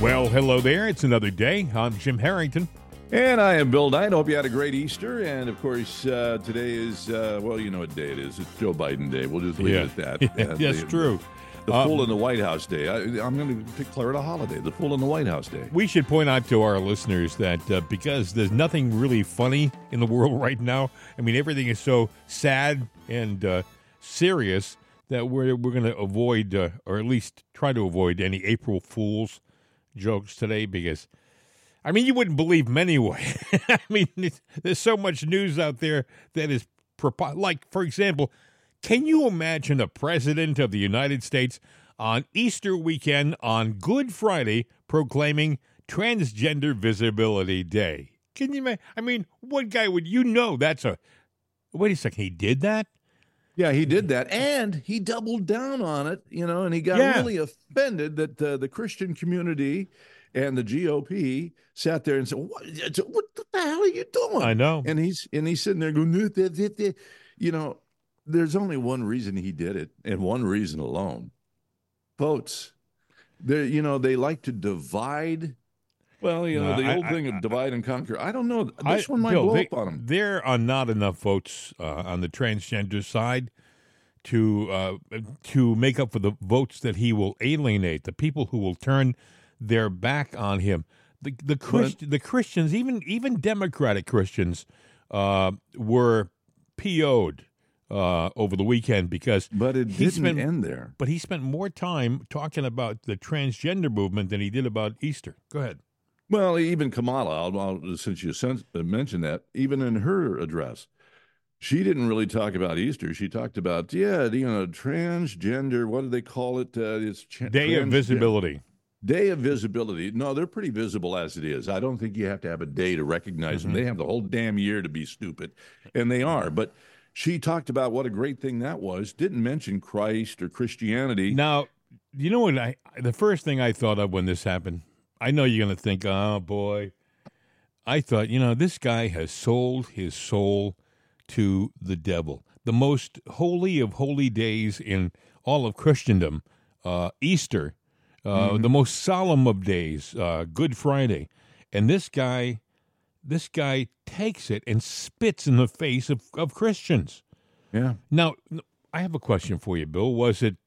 Well, hello there. It's another day. I'm Jim Harrington. And I am Bill Knight. Hope you had a great Easter. And, of course, today is, well, you know what day it is. It's Joe Biden Day. We'll just leave it at that. That's true. The Fool in the White House Day. I'm going to declare it a holiday, the Fool in the White House Day. We should point out to our listeners that because there's nothing really funny in the world right now, I mean, everything is so sad and serious that we're going to avoid, or at least try to avoid, any April Fool's jokes today because, I mean, you wouldn't believe them anyway. I mean, there's so much news out there that is, like, for example, can you imagine a president of the United States on Easter weekend on Good Friday proclaiming Transgender Visibility Day? Can you imagine? I mean, what guy would that's a... Wait a second, he did that? Yeah, he did that, and he doubled down on it, and he got really offended that the Christian community and the GOP sat there and said, what the hell are you doing? I know. And he's sitting there going, there's only one reason he did it, and one reason alone. Votes. They like to divide. Well, the old thing of divide and conquer. I don't know. This one might blow up on him. There are not enough votes on the transgender side to make up for the votes that he will alienate, the people who will turn their back on him. The Christians, even Democratic Christians, were PO'd over the weekend because... But it didn't end there. But he spent more time talking about the transgender movement than he did about Easter. Go ahead. Well, even Kamala, since you mentioned that, even in her address, she didn't really talk about Easter. She talked about, transgender, what do they call it? It's Day of Visibility. Day of Visibility. No, they're pretty visible as it is. I don't think you have to have a day to recognize them. They have the whole damn year to be stupid, and they are. But she talked about what a great thing that was, didn't mention Christ or Christianity. Now, you know what? The first thing I thought of when this happened, I know you're going to think, oh, boy. I thought, this guy has sold his soul to the devil. The most holy of holy days in all of Christendom, Easter, the most solemn of days, Good Friday. And this guy takes it and spits in the face of Christians. Yeah. Now, I have a question for you, Bill. Was it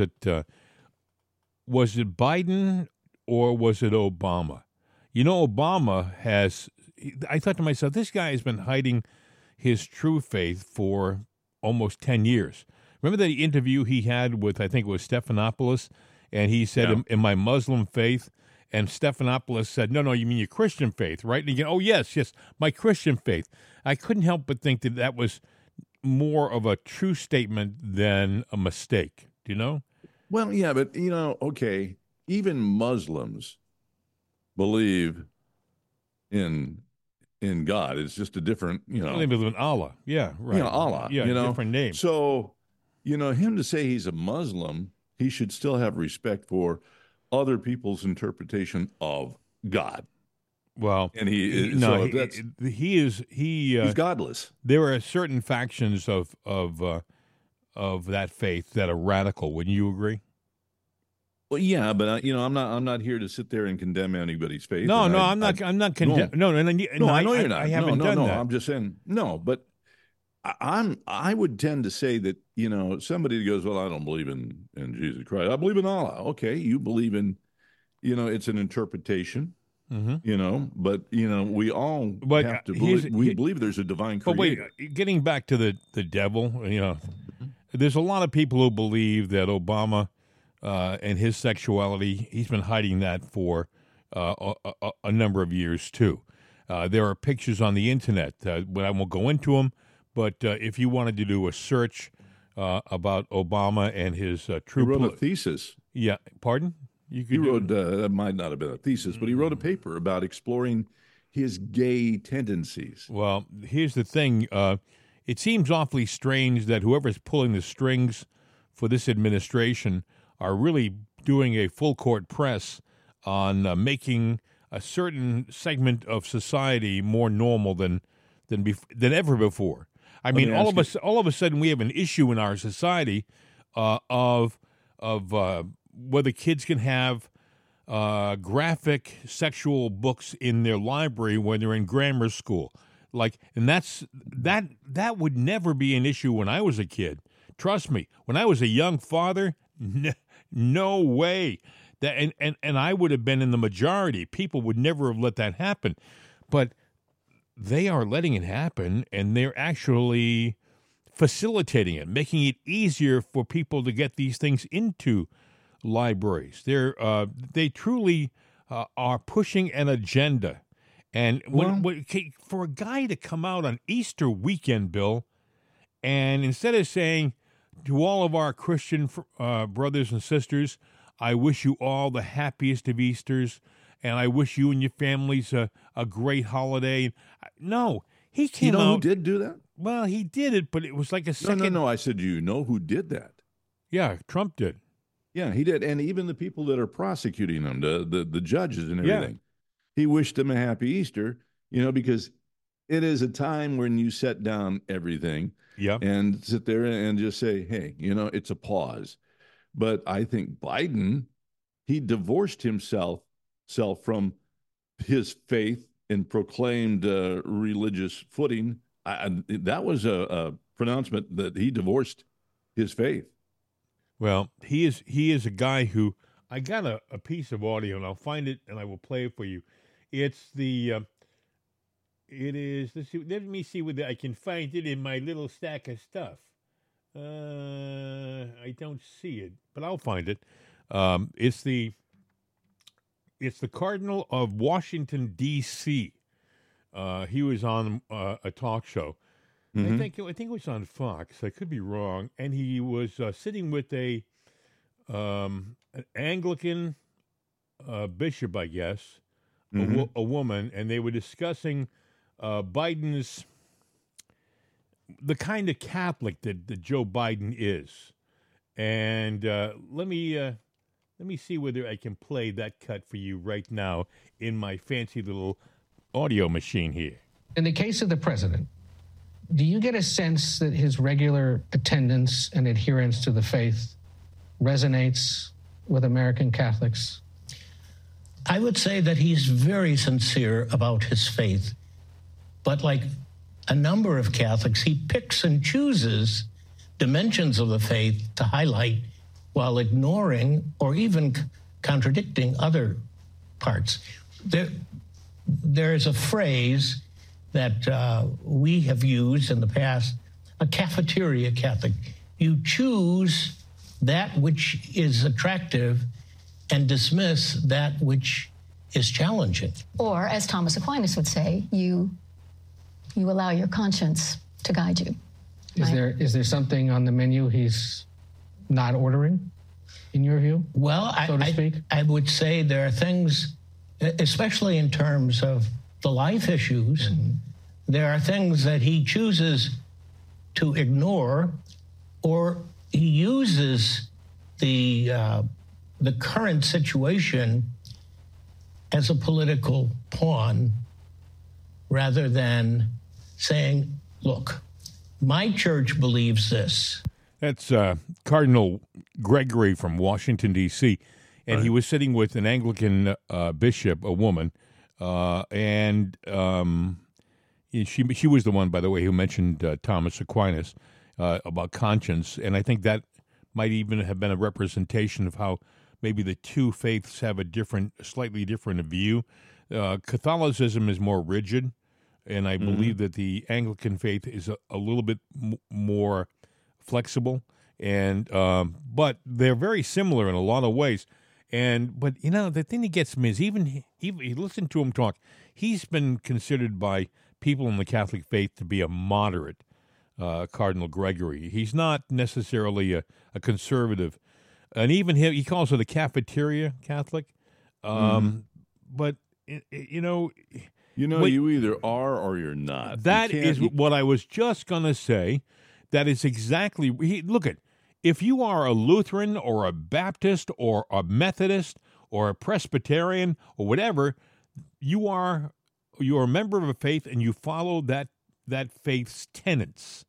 Biden or was it Obama? Obama I thought to myself, this guy has been hiding his true faith for almost 10 years. Remember the interview he had with, I think it was Stephanopoulos, and he said, in my Muslim faith, and Stephanopoulos said, no, you mean your Christian faith, right? And he goes, oh, yes, my Christian faith. I couldn't help but think that was more of a true statement than a mistake. Do you know? Well, yeah, but, okay, even Muslims believe in God. It's just a different, They believe in Allah. Yeah, right. Allah. Yeah, different name. So, him to say he's a Muslim, he should still have respect for other people's interpretation of God. Well, and he's godless. There are certain factions of that faith that are radical. Wouldn't you agree? Well, yeah, but I'm not here to sit there and condemn anybody's faith. No, I'm not condemning. No, I know you're not. I haven't done that. I'm just saying no, but I would tend to say that somebody goes, well, I don't believe in Jesus Christ. I believe in Allah. Okay, you believe in, it's an interpretation. But we all have to believe. We believe there's a divine creator. But wait, getting back to the devil, there's a lot of people who believe that Obama and his sexuality, he's been hiding that for a number of years too. There are pictures on the internet. But I won't go into them. But if you wanted to do a search about Obama and his true, he wrote a thesis. Yeah, pardon? He wrote, that might not have been a thesis, but he wrote a paper about exploring his gay tendencies. Well, here's the thing. It seems awfully strange that whoever's pulling the strings for this administration are really doing a full court press on making a certain segment of society more normal than ever before. I mean, all of a sudden we have an issue in our society of whether kids can have graphic sexual books in their library when they're in grammar school. And that would never be an issue when I was a kid. Trust me, when I was a young father, no way. That and I would have been in the majority. People would never have let that happen. But they are letting it happen, and they're actually facilitating it, making it easier for people to get these things into libraries. They truly are pushing an agenda. And for a guy to come out on Easter weekend, Bill, and instead of saying to all of our Christian brothers and sisters, I wish you all the happiest of Easters, and I wish you and your families a great holiday. No, he came out. You know who did do that? Well, he did it, but it was like a second. No. I said, do you know who did that? Yeah, Trump did. Yeah, he did. And even the people that are prosecuting him, the judges and everything, he wished them a happy Easter, because it is a time when you set down everything and sit there and just say, hey, it's a pause. But I think Biden, he divorced himself from his faith and proclaimed religious footing. That was a pronouncement that he divorced his faith. Well, he is a guy who, I got a piece of audio, and I'll find it and I will play it for you. It's let me see whether I can find it in my little stack of stuff. I don't see it, but I'll find it. It's the Cardinal of Washington, D.C. He was on a talk show. Mm-hmm. I think it was on Fox. I could be wrong. And he was sitting with an Anglican bishop, I guess, a woman, and they were discussing Biden's the kind of Catholic that Joe Biden is. And let me see whether I can play that cut for you right now in my fancy little audio machine here. In the case of the president, do you get a sense that his regular attendance and adherence to the faith resonates with American Catholics? I would say that he's very sincere about his faith. But like a number of Catholics, he picks and chooses dimensions of the faith to highlight while ignoring or even contradicting other parts. There is a phrase that we have used in the past, a cafeteria Catholic. You choose that which is attractive and dismiss that which is challenging. Or, as Thomas Aquinas would say, you allow your conscience to guide you. Is there something on the menu he's not ordering, in your view? Well, so to speak? I would say there are things, especially in terms of the life issues, there are things that he chooses to ignore, or he uses the current situation as a political pawn rather than saying, look, my church believes this. That's Cardinal Gregory from Washington, D.C., and he was sitting with an Anglican bishop, a woman, and she was the one, by the way, who mentioned Thomas Aquinas about conscience, and I think that might even have been a representation of how maybe the two faiths have a slightly different view. Catholicism is more rigid, and I believe that the Anglican faith is a little bit more flexible, and but they're very similar in a lot of ways. But the thing that gets me is even listen to him talk. He's been considered by people in the Catholic faith to be a moderate, Cardinal Gregory. He's not necessarily a conservative, and even he calls it a cafeteria Catholic. But you either are or you're not. That is what I was just going to say. That is exactly. Look at, if you are a Lutheran or a Baptist or a Methodist or a Presbyterian or whatever, you are a member of a faith and you follow that faith's tenets.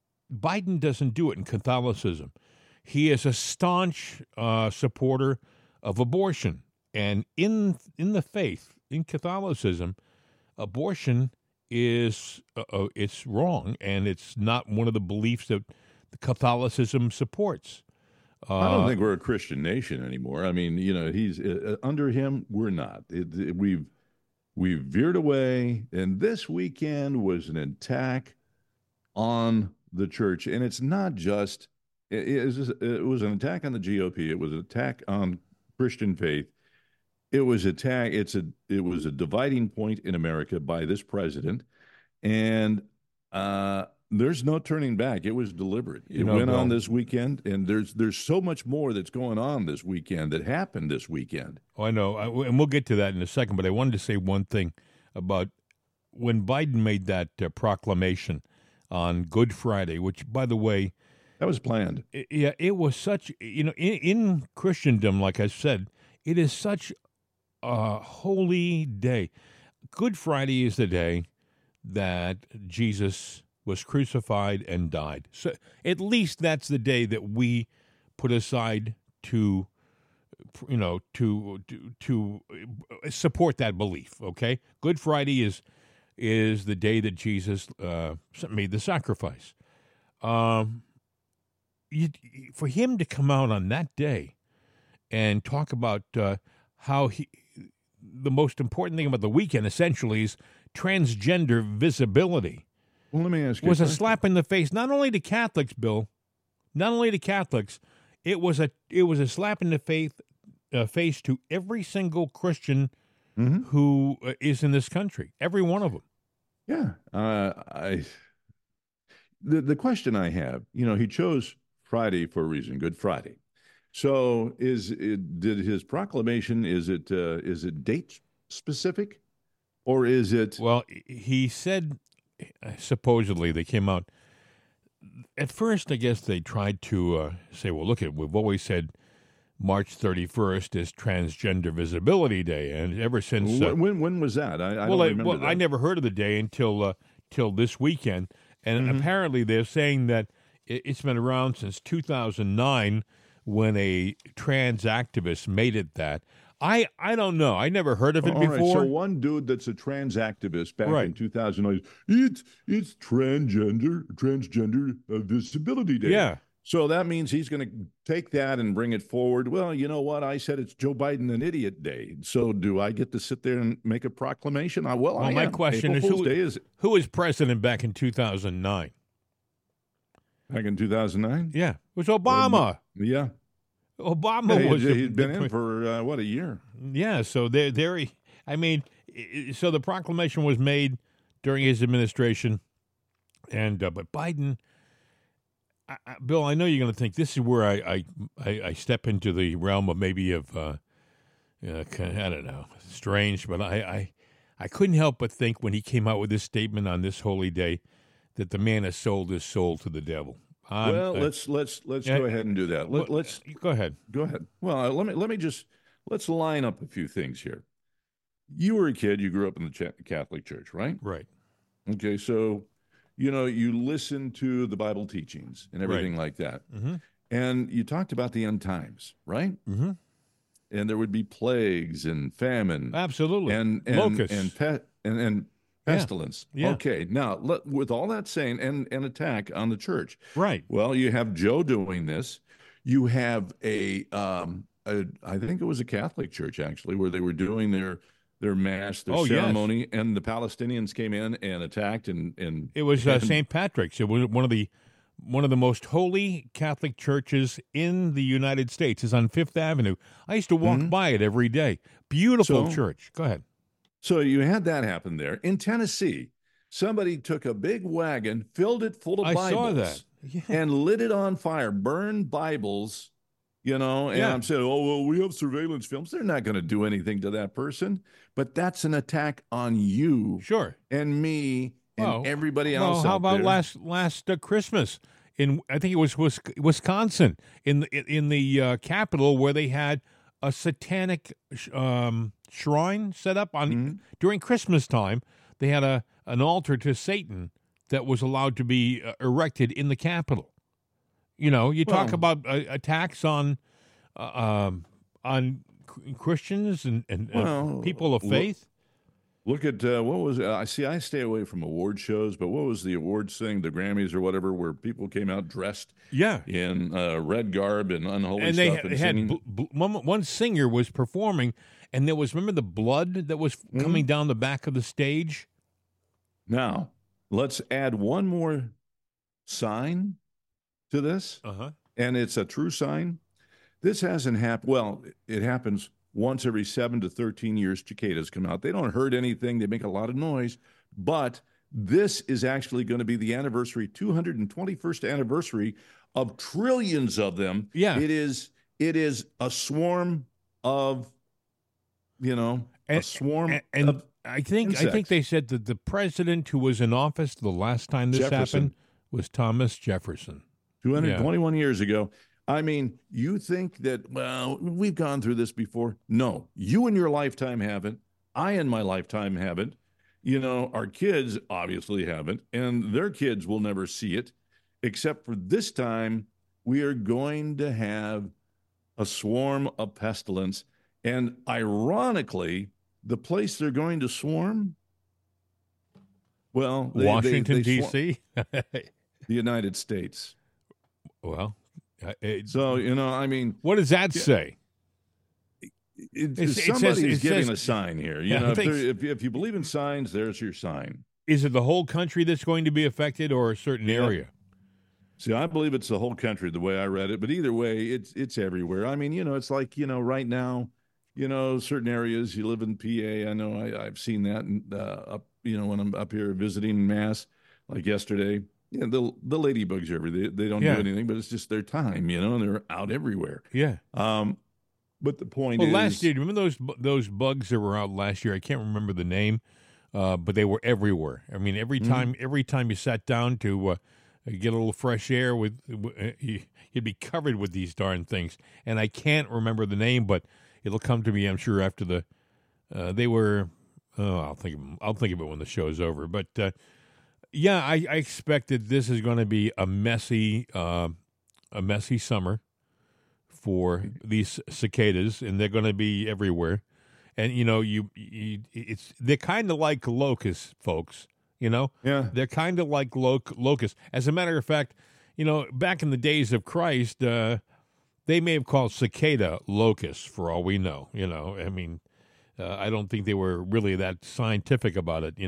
Biden doesn't do it in Catholicism. He is a staunch supporter of abortion. And in the faith, in Catholicism, abortion is it's wrong, and it's not one of the beliefs that Catholicism supports. I don't think we're a Christian nation anymore. I mean, he's under him. We're not. We've veered away, and this weekend was an attack on the church, and it's not just. It was an attack on the GOP. It was an attack on Christian faith. It was It was a dividing point in America by this president, and there's no turning back. It was deliberate. It went on this weekend, and there's so much more that's going on this weekend that happened this weekend. Oh, I know, and we'll get to that in a second. But I wanted to say one thing about when Biden made that proclamation on Good Friday, which, by the way, that was planned. It was such, in Christendom, like I said, it is such a holy day. Good Friday is the day that Jesus was crucified and died. So at least that's the day that we put aside to support that belief. Okay, Good Friday is the day that Jesus made the sacrifice. For him to come out on that day and talk about how the most important thing about the weekend essentially is transgender visibility. Well, let me ask you. Was a slap in the face, not only to Catholics, Bill, not only to Catholics. It was a slap in the face to every single Christian who is in this country. Every one of them. Yeah. The question I have, he chose Friday for a reason. Good Friday. So did his proclamation? Is it date specific, or is it? Well, he said. Supposedly, they came out. At first, I guess they tried to say, well, look, we've always said March 31st is Transgender Visibility Day. And ever since... when was that? I don't remember that. I never heard of the day until this weekend. And apparently they're saying that it's been around since 2009 when a trans activist made it that. I don't know. I never heard of it before. Right, so one dude that's a trans activist back in 2009, it's transgender visibility day. Yeah. So that means he's going to take that and bring it forward. Well, you know what? I said it's Joe Biden an idiot day. So do I get to sit there and make a proclamation? My question is who was president back in 2009? Back in 2009? Yeah. It was Obama. Yeah. Obama was. He'd been in for a year? Yeah, so so the proclamation was made during his administration, and but Biden, Bill, I know you're going to think this is where I step into the realm of maybe of I don't know, strange, but I couldn't help but think when he came out with this statement on this holy day that the man has sold his soul to the devil. Let's go ahead and do that. Let's go ahead. Go ahead. Well, let's line up a few things here. You were a kid. You grew up in the Catholic Church, right? Right. Okay, so you listened to the Bible teachings and everything like that, and you talked about the end times, right? Mm-hmm. And there would be plagues and famine, absolutely, and locusts and pestilence. Yeah. Okay. Now, with all that saying, and attack on the church. Right. Well, you have Joe doing this. You have I think it was a Catholic church, actually, where they were doing their mass, their ceremony, and the Palestinians came in and attacked. And it was St. Patrick's. It was one of the most holy Catholic churches in the United States. It's on Fifth Avenue. I used to walk by it every day. Beautiful church. Go ahead. So you had that happen there. In Tennessee, somebody took a big wagon, filled it full of Bibles. I saw that. Yeah. And lit it on fire, burned Bibles, and I'm saying, oh, well, we have surveillance films. They're not going to do anything to that person. But that's an attack on you and me and everybody else how out about there. last Christmas? I think it was Wisconsin, in the Capitol, where they had a satanic shrine set up on during Christmas time. They had an altar to Satan that was allowed to be erected in the Capitol. You talk about attacks on Christians and Well, people of faith. Look at what was I see. I stay away from award shows, but what was the awards thing, the Grammys or whatever, where people came out dressed Yeah, in red garb and unholy and stuff they and had singing? one singer was performing, and there was, remember the blood that was coming down the back of the stage. Now, let's add one more sign to this, and it's a true sign. This hasn't happened. Well, it happens once every 7 to 13 years. Cicadas come out. They don't hurt anything. They make a lot of noise. But this is actually going to be the anniversary, 221st anniversary of trillions of them. Yeah. It is a swarm of, a swarm of I think insects. they said that the president who was in office the last time this Jefferson. happened was Thomas Jefferson. 221 years ago. I mean, you think that, well, we've gone through this before. No, you in your lifetime haven't. I in my lifetime haven't. Our kids obviously haven't, and their kids will never see it, except for this time we are going to have a swarm of pestilence. And ironically, the place they're going to swarm, well, Washington, they D.C.? the United States. Well, So, I mean, what does that say? Somebody is giving says- a sign here. Yeah, I think- If you believe in signs, there's your sign. Is it the whole country that's going to be affected, or a certain area? See, I believe it's the whole country the way I read it, but either way, it's everywhere. I mean, it's like, right now, certain areas, you live in PA. I know I've seen that up, when I'm up here visiting Mass, like yesterday. Yeah, the ladybugs are everywhere. They don't do anything, but it's just their time, and they're out everywhere. Yeah. But the point Well, is, last year, remember those bugs that were out last year? I can't remember the name, but they were everywhere. I mean, every time you sat down to get a little fresh air, you'd be covered with these darn things. And I can't remember the name, but it'll come to me, I'm sure, after they were. I'll think of it when the show's over. But yeah, I expect that this is going to be a messy summer for these cicadas, and they're going to be everywhere. And they're kind of like locusts, folks. Yeah. They're kind of like locusts. As a matter of fact, back in the days of Christ, they may have called cicada locusts for all we know. I mean, I don't think they were really that scientific about it.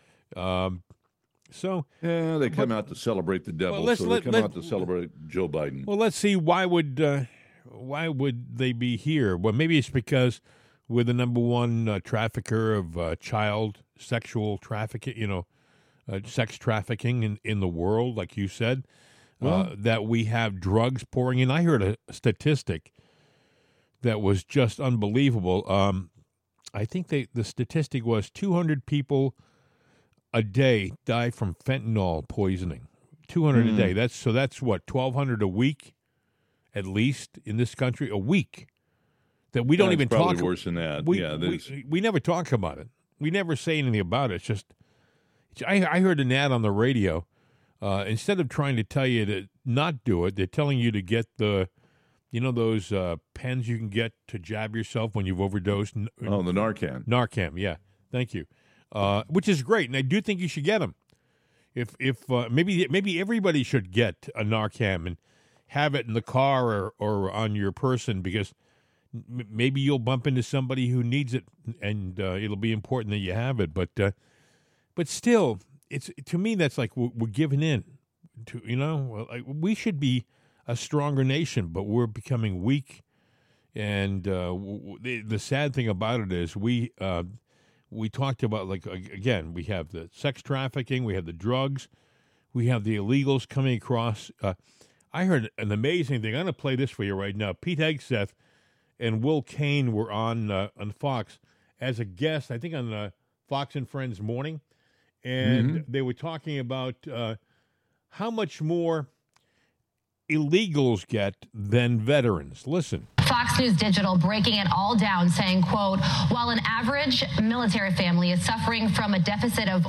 So yeah, they come out to celebrate the devil. They come out to celebrate Joe Biden. Well, let's see. Why would they be here? Well, maybe it's because we're the number one trafficker of child sexual trafficking. Sex trafficking in the world, like you said. That we have drugs pouring in. I heard a statistic that was just unbelievable. I think the statistic was 200 people a day die from fentanyl poisoning. 200 a day. That's what, 1,200 a week, at least in this country, a week. That we don't even talk. Probably worse than that. We never talk about it. We never say anything about it. It's just, I heard an ad on the radio. Instead of trying to tell you to not do it, they're telling you to get those pens you can get to jab yourself when you've overdosed. Oh, the Narcan. Narcan, yeah. Thank you. Which is great, and I do think you should get them. If maybe everybody should get a Narcan and have it in the car or on your person, because maybe you'll bump into somebody who needs it, and it'll be important that you have it. But still, it's, to me, that's like we're giving in. We should be a stronger nation, but we're becoming weak. And the sad thing about it is we talked about, like, again, we have the sex trafficking, we have the drugs, we have the illegals coming across. I heard an amazing thing. I'm going to play this for you right now. Pete Hegseth and Will Cain were on Fox as a guest, I think on Fox and Friends Morning, and they were talking about how much more illegals get than veterans. Listen. Fox News Digital breaking it all down, saying, quote, while an average military family is suffering from a deficit of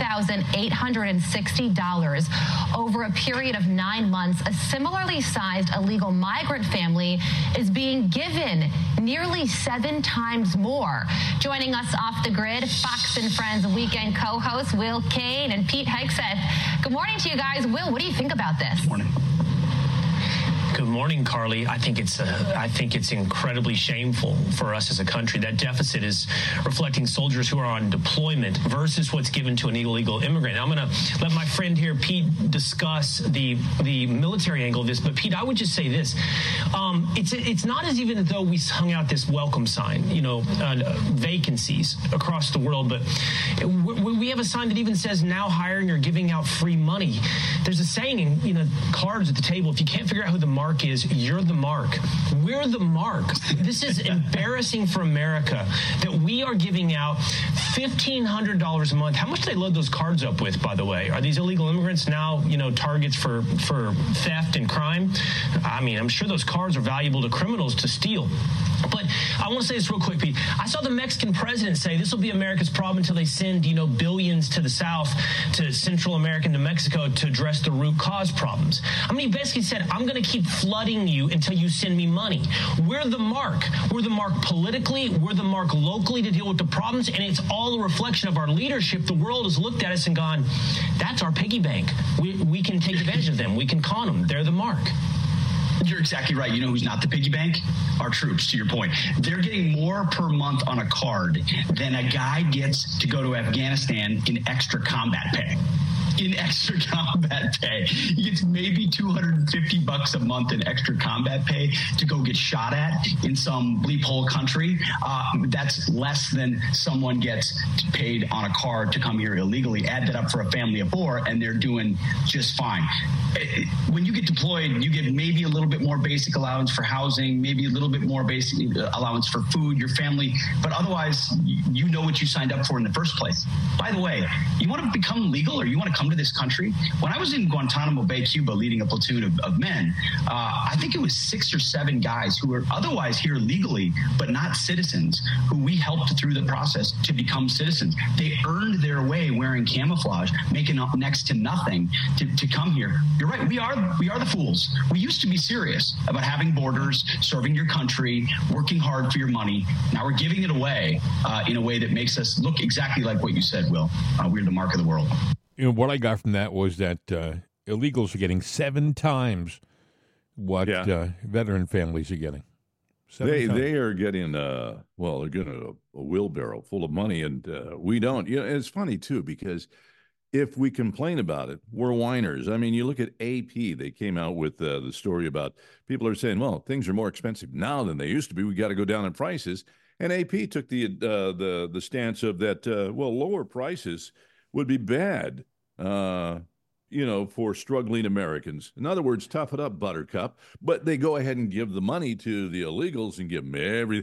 $1,860 over a period of 9 months, a similarly sized illegal migrant family is being given nearly 7 times more. Joining us off the grid, Fox and Friends weekend co-hosts Will Kane and Pete Hegseth. Good morning to you guys. Will, what do you think about this? Good morning. Good morning, Carly. I think it's incredibly shameful for us as a country. That deficit is reflecting soldiers who are on deployment versus what's given to an illegal immigrant. Now, I'm going to let my friend here, Pete, discuss the military angle of this. But Pete, I would just say this: it's not as even though we hung out this welcome sign, vacancies across the world, but we have a sign that even says now hiring or giving out free money. There's a saying in cards at the table: if you can't figure out who the mark is, you're the mark. We're the mark. This is embarrassing for America that we are giving out $1,500 a month. How much do they load those cards up with, by the way? Are these illegal immigrants now, targets for theft and crime? I mean, I'm sure those cards are valuable to criminals to steal. But I want to say this real quick, Pete. I saw the Mexican president say this will be America's problem until they send, billions to the South, to Central America, to Mexico to address the root cause problems. I mean, he basically said, I'm going to keep flooding you until you send me money. We're the mark. We're the mark politically. We're the mark locally to deal with the problems. And it's all a reflection of our leadership. The world has looked at us and gone, that's our piggy bank. We can take advantage of them. We can con them. They're the mark. You're exactly right. You know who's not the piggy bank? Our troops, to your point. They're getting more per month on a card than a guy gets to go to Afghanistan in extra combat pay. In extra combat pay. He gets maybe $250 a month in extra combat pay to go get shot at in some bleep hole country. That's less than someone gets paid on a card to come here illegally. Add that up for a family of 4, and they're doing just fine. When you get deployed, you get maybe a little bit more basic allowance for housing, maybe a little bit more basic allowance for food, your family, but otherwise, you know what you signed up for in the first place. By the way, you want to become legal or you want to come to this country? When I was in Guantanamo Bay, Cuba, leading a platoon of men, I think it was 6 or 7 guys who were otherwise here legally, but not citizens, who we helped through the process to become citizens. They earned their way wearing camouflage, making up next to nothing to come here. You're right. We are the fools. We used to be serious about having borders, serving your country, working hard for your money. Now we're giving it away in a way that makes us look exactly like what you said, Will. We're the mark of the world. What I got from that was that illegals are getting 7 times what veteran families are getting. They are getting, they're getting a wheelbarrow full of money, and we don't. It's funny, too, because if we complain about it, we're whiners. I mean, you look at AP, they came out with the story about people are saying, well, things are more expensive now than they used to be. We got to go down in prices. And AP took the stance of that, lower prices would be bad, for struggling Americans. In other words, tough it up, Buttercup. But they go ahead and give the money to the illegals and give them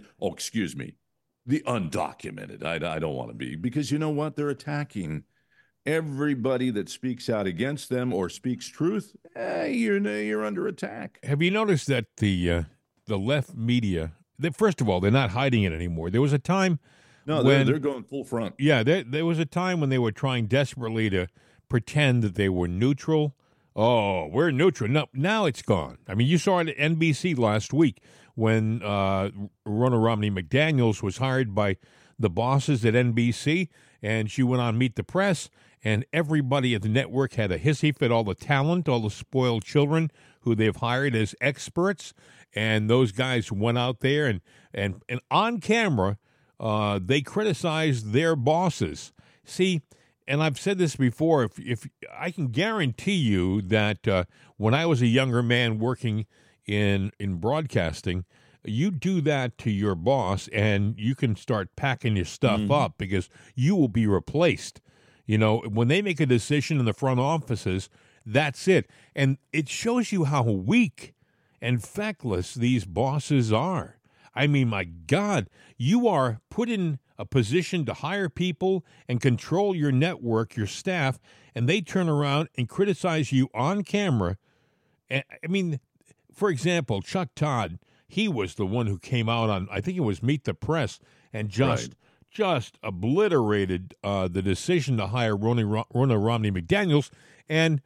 the undocumented. I don't want to be, because you know what? They're attacking everybody that speaks out against them or speaks truth. You're under attack. Have you noticed that the left media, first of all, they're not hiding it anymore. There was a time they're going full front. Yeah, there was a time when they were trying desperately to pretend that they were neutral. Oh, we're neutral. No, now it's gone. I mean, you saw it at NBC last week when Ronna Romney McDaniels was hired by the bosses at NBC, and she went on Meet the Press, and everybody at the network had a hissy fit, all the talent, all the spoiled children who they've hired as experts, and those guys went out there and on camera, they criticized their bosses. See, and I've said this before, if I can guarantee you that when I was a younger man working in broadcasting, you do that to your boss and you can start packing your stuff up because you will be replaced. When they make a decision in the front offices, that's it. And it shows you how weak and feckless these bosses are. I mean, my God, you are put in a position to hire people and control your network, your staff, and they turn around and criticize you on camera And, I mean, for example, Chuck Todd, he was the one who came out on, I think it was Meet the Press, and just obliterated the decision to hire Ronna Romney McDaniels. And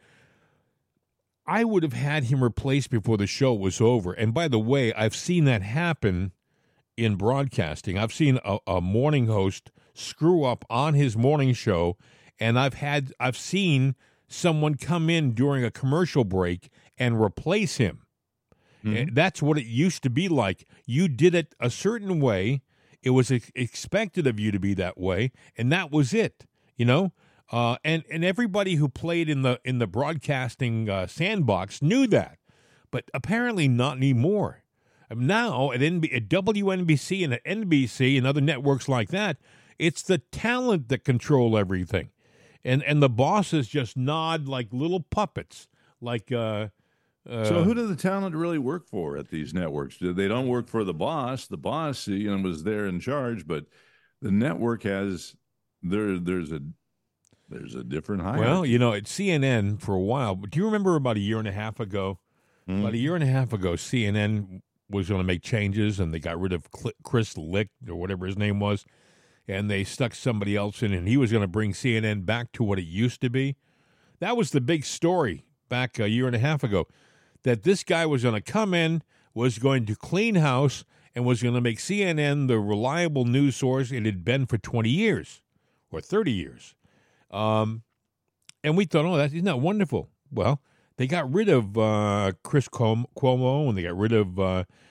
I would have had him replaced before the show was over. And by the way, I've seen that happen in broadcasting. I've seen a morning host screw up on his morning show, and I've seen someone come in during a commercial break and replace him. Mm-hmm. That's what it used to be like. You did it a certain way. It was expected of you to be that way, and that was it. You know, and everybody who played in the broadcasting sandbox knew that, but apparently not anymore. Now at WNBC and at NBC and other networks like that, it's the talent that control everything, and the bosses just nod like little puppets. Like, so who do the talent really work for at these networks? They don't work for the boss. The boss, was there in charge, but the network has there's a different hierarchy. Well, at CNN for a while. Do you remember about a year and a half ago? Mm-hmm. About a year and a half ago, CNN was going to make changes, and they got rid of Chris Licht or whatever his name was, and they stuck somebody else in, and he was going to bring CNN back to what it used to be. That was the big story back a year and a half ago, that this guy was going to come in, was going to clean house, and was going to make CNN the reliable news source it had been for 20 years or 30 years. And we thought, isn't that wonderful? Well, they got rid of Chris Cuomo, and they got rid of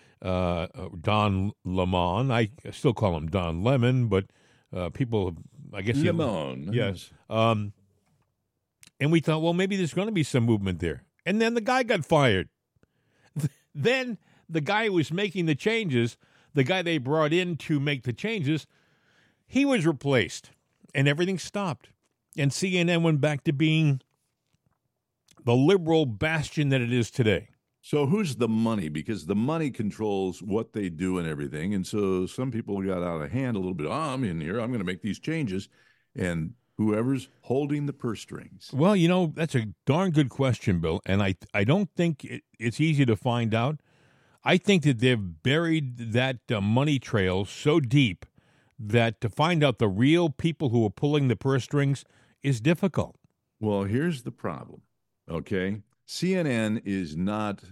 Don Lemon. I still call him Don Lemon, but people, I guess... Lemon. Yes. And we thought, well, maybe there's going to be some movement there. And then the guy got fired. Then the guy who was making the changes, the guy they brought in to make the changes, he was replaced, and everything stopped. And CNN went back to being the liberal bastion that it is today. So who's the money? Because the money controls what they do and everything. And so some people got out of hand a little bit. I'm in here. I'm going to make these changes. And whoever's holding the purse strings. Well, that's a darn good question, Bill. And I don't think it's easy to find out. I think that they've buried that money trail so deep that to find out the real people who are pulling the purse strings is difficult. Well, here's the problem. Okay, CNN is not,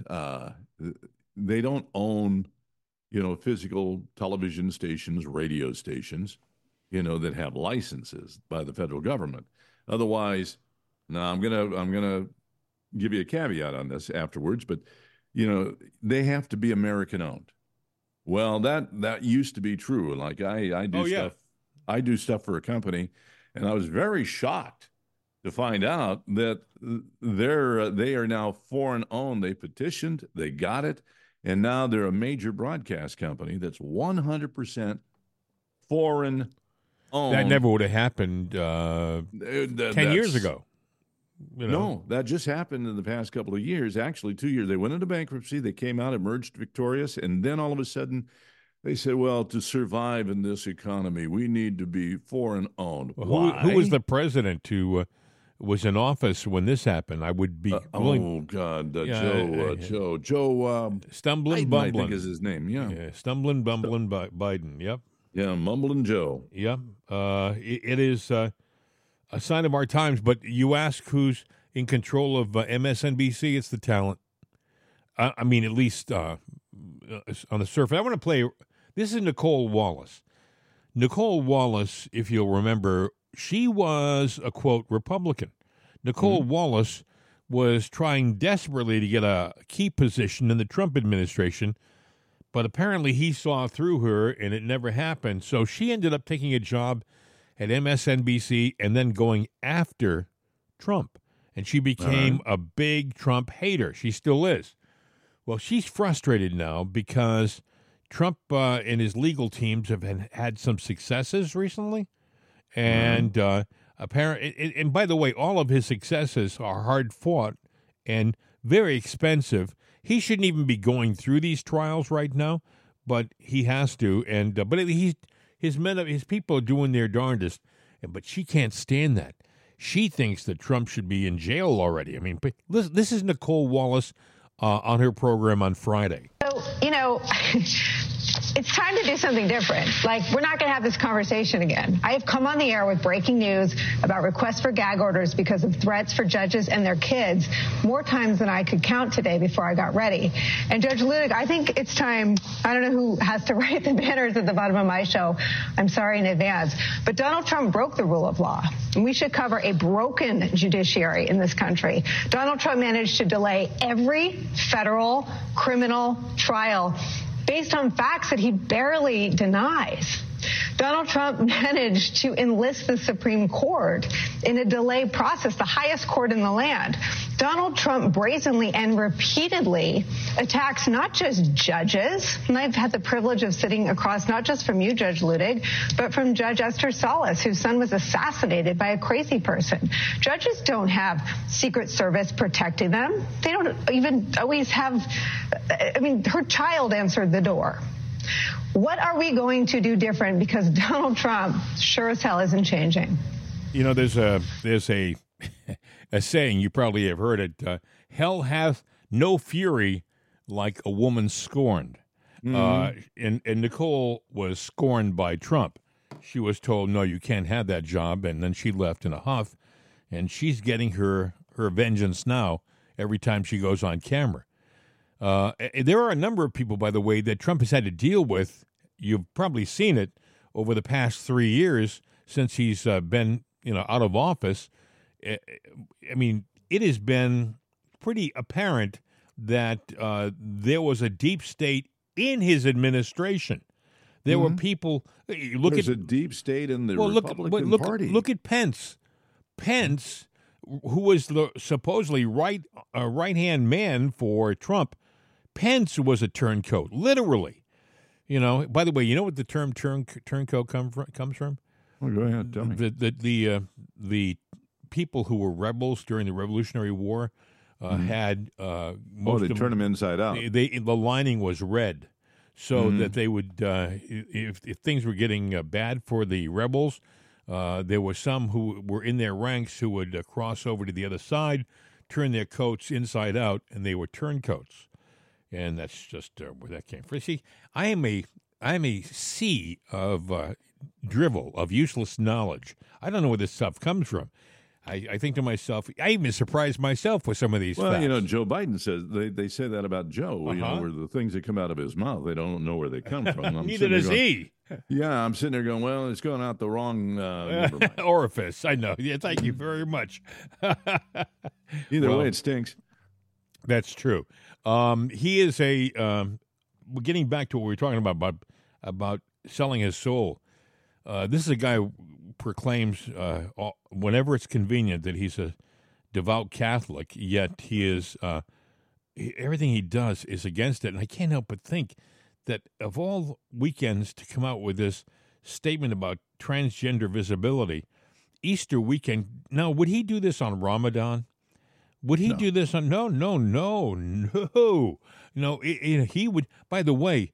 they don't own, physical television stations, radio stations, that have licenses by the federal government. Otherwise, now I'm gonna give you a caveat on this afterwards, but, they have to be American owned. Well, that used to be true. Like I do stuff. I do stuff for a company, and I was very shocked to find out that they are now foreign owned. They petitioned, they got it, and now they're a major broadcast company that's 100% foreign owned. That never would have happened 10 years ago. No, that just happened in the past couple of years. Actually, 2 years. They went into bankruptcy. They came out, emerged victorious, and then all of a sudden they said, well, to survive in this economy, we need to be foreign owned. Well, who was the president who was in office when this happened? I would be willing. Oh God, Joe, Stumbling, Biden, bumbling. I think is his name. Yeah, Stumbling, bumbling, Biden. Yep. Yeah, Mumbling Joe. Yep. It is a sign of our times. But you ask who's in control of MSNBC? It's the talent. I mean, at least on the surface. I want to play. This is Nicole Wallace. Nicole Wallace, if you'll remember, she was a, quote, Republican. Nicole Wallace was trying desperately to get a key position in the Trump administration, but apparently he saw through her and it never happened. So she ended up taking a job at MSNBC and then going after Trump. And she became a big Trump hater. She still is. Well, she's frustrated now because Trump and his legal teams have had some successes recently. And apparently, and by the way, all of his successes are hard fought and very expensive. He shouldn't even be going through these trials right now, but he has to. And but his people are doing their darndest. But she can't stand that. She thinks that Trump should be in jail already. I mean, this is Nicole Wallace on her program on Friday. So, it's time to do something different. Like, we're not going to have this conversation again. I have come on the air with breaking news about requests for gag orders because of threats for judges and their kids more times than I could count today before I got ready. And Judge Luttig, I think it's time, I don't know who has to write the banners at the bottom of my show. I'm sorry in advance. But Donald Trump broke the rule of law. And we should cover a broken judiciary in this country. Donald Trump managed to delay every federal criminal trial based on facts that he barely denies. Donald Trump managed to enlist the Supreme Court in a delay process, the highest court in the land. Donald Trump brazenly and repeatedly attacks not just judges, and I've had the privilege of sitting across not just from you, Judge Luttig, but from Judge Esther Salas, whose son was assassinated by a crazy person. Judges don't have Secret Service protecting them. They don't even always have, her child answered the door. What are we going to do different? Because Donald Trump sure as hell isn't changing. There's a a saying, you probably have heard it, hell hath no fury like a woman scorned. And Nicole was scorned by Trump. She was told, no, you can't have that job, and then she left in a huff, and she's getting her vengeance now every time she goes on camera. There are a number of people, by the way, that Trump has had to deal with. You've probably seen it over the past 3 years since he's been, out of office. It has been pretty apparent that there was a deep state in his administration. There were people. There's a deep state in the Republican Party. Look at Pence. Pence, who was the supposedly right-hand man for Trump. Pence was a turncoat, literally. By the way, you know what the term turncoat comes from? Oh, go ahead, tell me. The people who were rebels during the Revolutionary War had they turned them inside out. The lining was red, so that they would, if things were getting bad for the rebels, there were some who were in their ranks who would cross over to the other side, turn their coats inside out, and they were turncoats. And that's just where that came from. See, I am a sea of drivel, of useless knowledge. I don't know where this stuff comes from. I think to myself, I even surprised myself with some of these facts. Joe Biden says, they say that about Joe, where the things that come out of his mouth, they don't know where they come from. Neither does he. Yeah, I'm sitting there going, well, it's going out the wrong orifice. I know. Yeah, thank you very much. Either way, it stinks. That's true. He is getting back to what we were talking about selling his soul. This is a guy who proclaims whenever it's convenient that he's a devout Catholic, yet he is everything he does is against it. And I can't help but think that of all weekends to come out with this statement about transgender visibility, Easter weekend. Now, would he do this on Ramadan? Would he do this on? No. He would. By the way,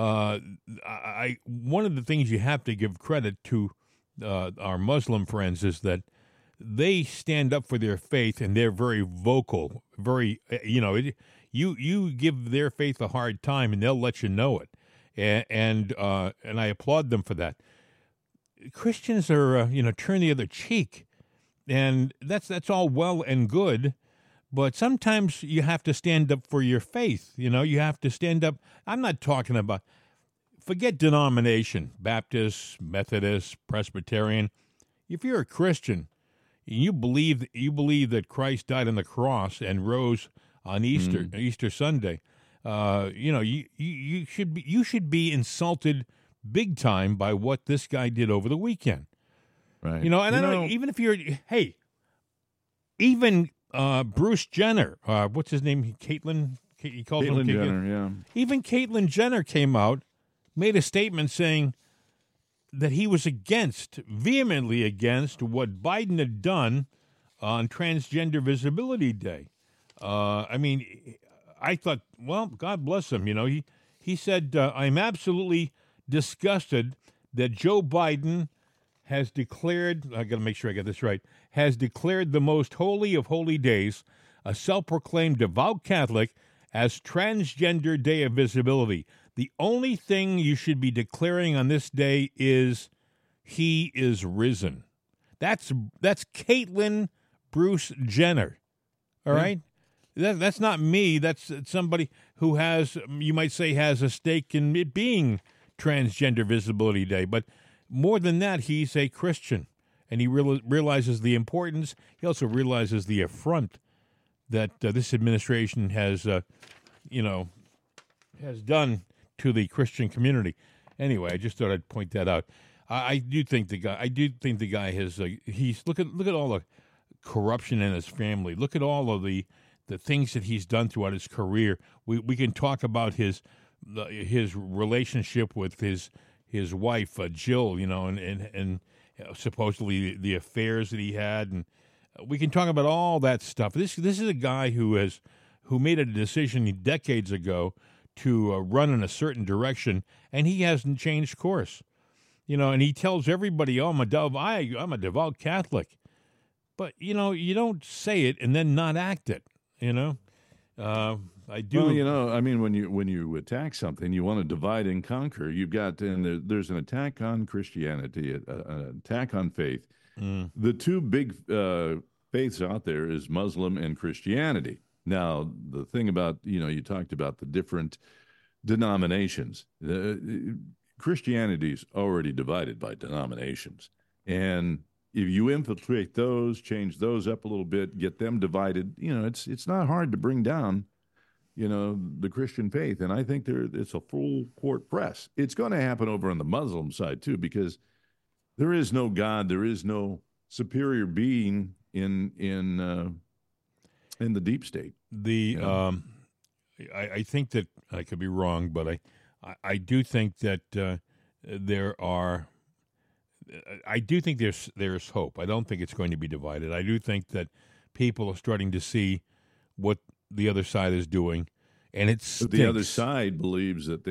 one of the things you have to give credit to our Muslim friends is that they stand up for their faith and they're very vocal. Very, you give their faith a hard time and they'll let you know it, and I applaud them for that. Christians are, turn the other cheek, and that's all well and good. But sometimes you have to stand up for your faith. You have to stand up. I'm not talking about, forget denomination, Baptist, Methodist, Presbyterian. If you're a Christian, you believe that Christ died on the cross and rose on Easter Sunday. You should be insulted big time by what this guy did over the weekend. Right. Even if you're, even Bruce Jenner, what's his name? Caitlyn. He calls him Caitlyn Jenner. Yeah. Even Caitlyn Jenner came out, made a statement saying that he was vehemently against what Biden had done on Transgender Visibility Day. I thought, well, God bless him. He said, I'm absolutely disgusted that Joe Biden has declared, I got to make sure I get this right, has declared the most holy of holy days, a self-proclaimed devout Catholic, as Transgender Day of Visibility. The only thing you should be declaring on this day is he is risen. That's Caitlyn Bruce Jenner. All right? That's not me. That's somebody who has, you might say, has a stake in it being Transgender Visibility Day. But more than that, he's a Christian. And he realizes the importance. He also realizes the affront that this administration has, has done to the Christian community. Anyway, I just thought I'd point that out. I do think the guy has. He's look at all the corruption in his family. Look at all of the things that he's done throughout his career. We can talk about his relationship with his wife Jill, and supposedly the affairs that he had, and we can talk about all that stuff. This is a guy who made a decision decades ago to run in a certain direction, and he hasn't changed course. And he tells everybody, "Oh, I'm a devout Catholic," but you don't say it and then not act it. I do. Well, I mean, when you attack something, you want to divide and conquer. You've got, and there's an attack on Christianity, an attack on faith. The two big faiths out there is Muslim and Christianity. Now, the thing about, you talked about the different denominations. Christianity's already divided by denominations, and if you infiltrate those, change those up a little bit, get them divided, it's not hard to bring down, the Christian faith. And I think it's a full court press. It's going to happen over on the Muslim side too, because there is no God, there is no superior being in the deep state. I think that I could be wrong, but I do think that I do think there's hope. I don't think it's going to be divided. I do think that people are starting to see what the other side is doing, and the other side believes that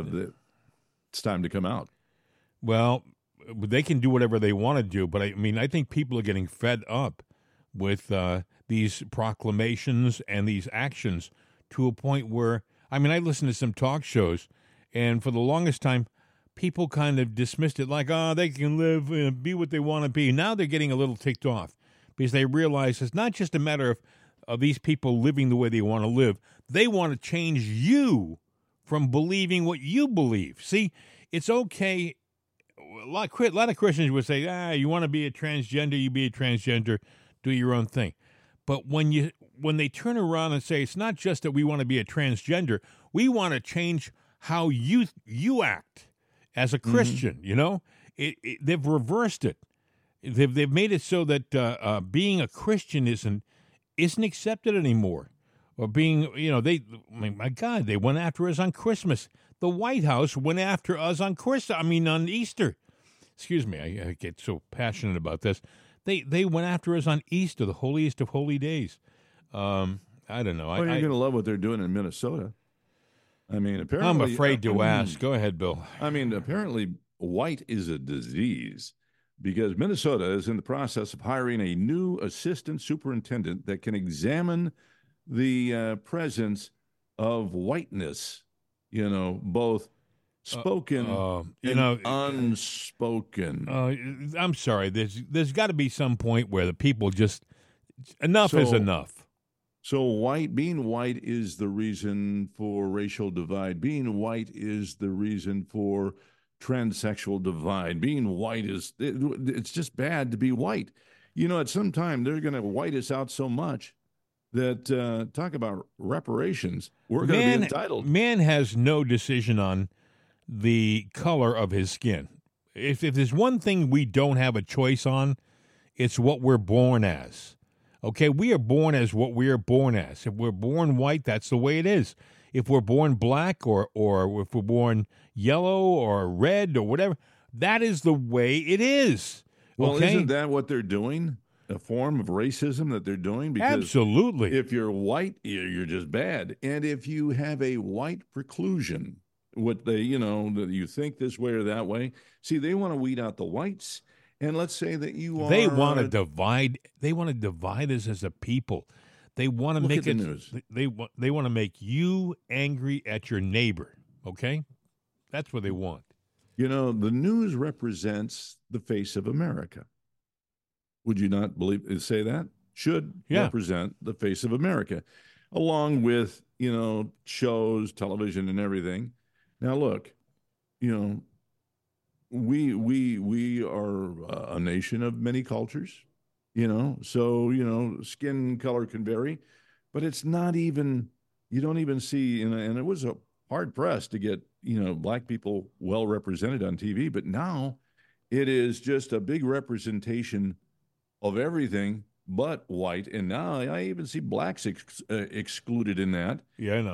it's time to come out. Well, they can do whatever they want to do, but I think people are getting fed up with these proclamations and these actions to a point where, I listen to some talk shows, and for the longest time, people kind of dismissed it like, they can live and be what they want to be. Now they're getting a little ticked off because they realize it's not just a matter of these people living the way they want to live. They want to change you from believing what you believe. See, it's okay. A lot of Christians would say, you want to be a transgender, you be a transgender, do your own thing. But when they turn around and say, it's not just that we want to be a transgender, we want to change how you act as a Christian, they've reversed it. They've made it so that being a Christian isn't accepted anymore. Or being, my God, they went after us on Christmas. The White House went after us on on Easter. Excuse me, I get so passionate about this. They went after us on Easter, the holiest of holy days. I don't know. Well, you're going to love what they're doing in Minnesota. Apparently, I'm afraid to ask. Go ahead, Bill. Apparently, white is a disease because Minnesota is in the process of hiring a new assistant superintendent that can examine the presence of whiteness, both spoken and unspoken. I'm sorry. There's got to be some point where the people just enough is enough. So being white is the reason for racial divide. Being white is the reason for transsexual divide. Being white it's just bad to be white. At some time they're going to white us out so much that talk about reparations. We're going to be entitled. Man has no decision on the color of his skin. If there's one thing we don't have a choice on, it's what we're born as. Okay, we are born as what we are born as. If we're born white, that's the way it is. If we're born black or if we're born yellow or red or whatever, that is the way it is. Well, okay? Isn't that what they're doing? A form of racism that they're doing? Because absolutely. If you're white, you're just bad. And if you have a white preclusion, what they, that you think this way or that way, see, they want to weed out the whites. And let's say that you are. They want to divide. They want to divide us as a people. They want to Look make at the it. news. They want to make you angry at your neighbor. Okay, that's what they want. You know, the news represents the face of America. Would you not say that? Should represent the face of America, along with, you know, shows, television, and everything. Now, look, you know, we are a nation of many cultures, you know, so, you know, skin color can vary, but it's not even, you don't even see, and it was a hard pressed to get, you know, black people well represented on TV, but now it is just a big representation of everything but white. And now I even see blacks excluded in that. Yeah, I know.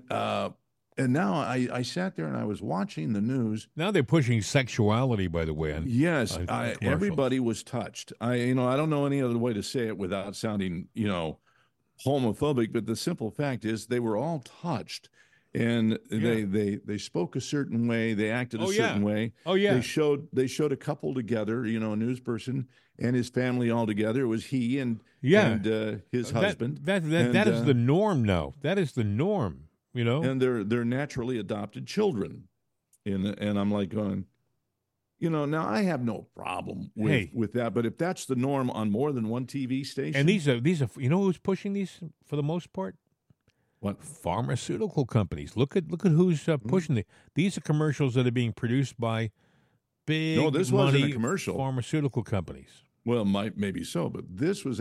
And now I sat there and I was watching the news. Now they're pushing sexuality, by the way. Everybody was touched. I don't know any other way to say it without sounding, you know, homophobic, but the simple fact is they were all touched. And they spoke a certain way, they acted a certain way. Oh yeah. They showed a couple together, you know, a news person and his family all together. It was he and his husband. That is the norm now. That is the norm, you know. And they're naturally adopted children. And I'm like going, you know, now I have no problem with that, but if that's the norm on more than one TV station. And these are you know who's pushing these for the most part? What? Pharmaceutical companies. Look at who's pushing these are commercials that are being produced by big wasn't a commercial. Pharmaceutical companies. Well, maybe so, but this was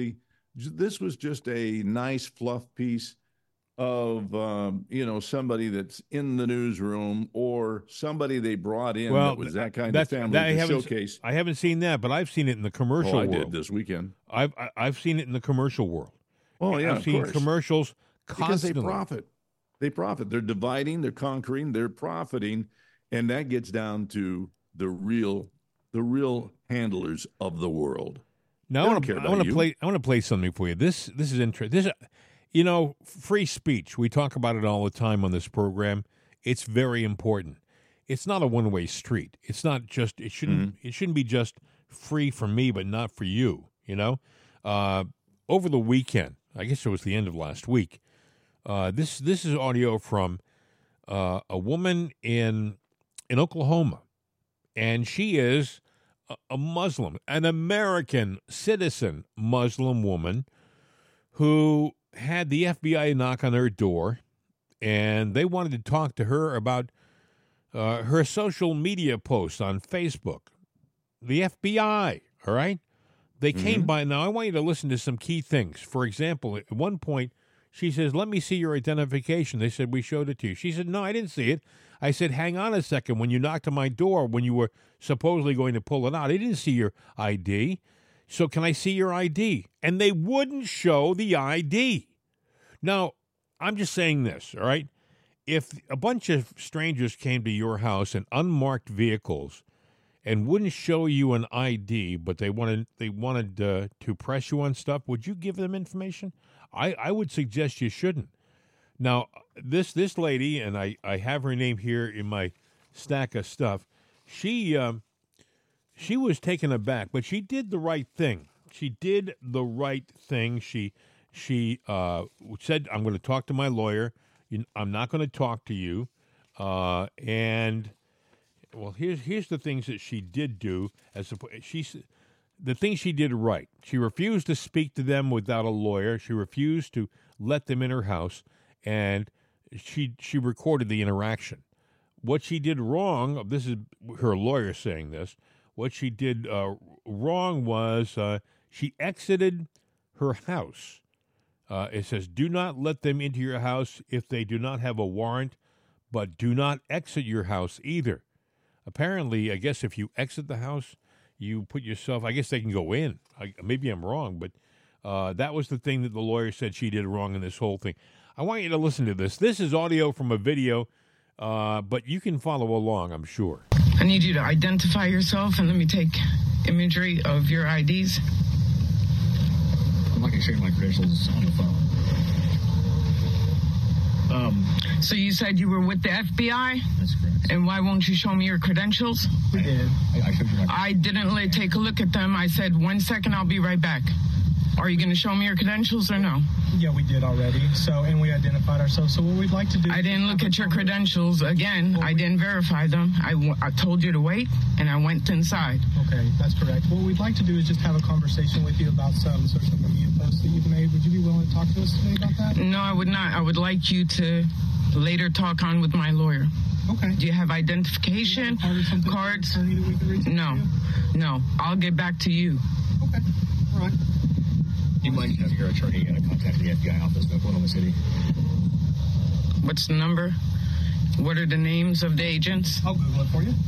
just a nice fluff piece of you know, somebody that's in the newsroom or somebody they brought in that was that kind of family to showcase. I haven't seen that, but I've seen it in the commercial world. I did this weekend. I've seen it in the commercial world. Oh yeah, I've seen commercials constantly. Because they profit. They're dividing, they're conquering, they're profiting, and that gets down to the real handlers of the world. Now I want to play something for you. This is interesting. You know, free speech. We talk about it all the time on this program. It's very important. It's not a one-way street. It's not just. It shouldn't be just free for me, but not for you. You know, over the weekend, I guess it was the end of last week. This is audio from a woman in Oklahoma, and she is a Muslim, an American citizen Muslim woman who had the FBI knock on her door, and they wanted to talk to her about her social media posts on Facebook. The FBI, all right? They came by. Now, I want you to listen to some key things. For example, at one point, she says, "Let me see your identification." They said, "We showed it to you." She said, "No, I didn't see it." I said, "Hang on a second. When you knocked on my door, when you were supposedly going to pull it out, I didn't see your ID. So can I see your ID?" And they wouldn't show the ID. Now, I'm just saying this, all right? If a bunch of strangers came to your house in unmarked vehicles and wouldn't show you an ID, but they wanted to press you on stuff, would you give them information? I would suggest you shouldn't. Now, this lady, and I have her name here in my stack of stuff, she was taken aback, but she did the right thing. She did the right thing. She said, "I'm going to talk to my lawyer. I'm not going to talk to you." And well, here's the things that she did do. The thing she did right. She refused to speak to them without a lawyer. She refused to let them in her house, and she recorded the interaction. What she did wrong, this is her lawyer saying this, what she did wrong was she exited her house. It says, "Do not let them into your house if they do not have a warrant, but do not exit your house either." Apparently, I guess if you exit the house, you put yourself, I guess they can go in. Maybe I'm wrong, but that was the thing that the lawyer said she did wrong in this whole thing. I want you to listen to this. This is audio from a video, but you can follow along, I'm sure. I need you to identify yourself and let me take imagery of your IDs. I'm not going to share my credentials on the phone. So you said you were with the FBI? That's correct. And why won't you show me your credentials? I did. I showed you my credentials. I didn't take a look at them. I said, 1 second, I'll be right back. Are you going to show me your credentials or no? Yeah, we did already. So, and we identified ourselves. So what we'd like to do... I didn't look at your credentials. Again, I didn't verify them. I told you to wait, and I went inside. Okay, that's correct. What we'd like to do is just have a conversation with you about some social media posts that you've made. Would you be willing to talk to us today about that? No, I would not. I would like you to later talk on with my lawyer. Okay. Do you have identification cards? No. I'll get back to you. Okay. All right. You might have your attorney contact the FBI office in Oklahoma City. What's the number? What are the names of the agents? I'll Google it for you.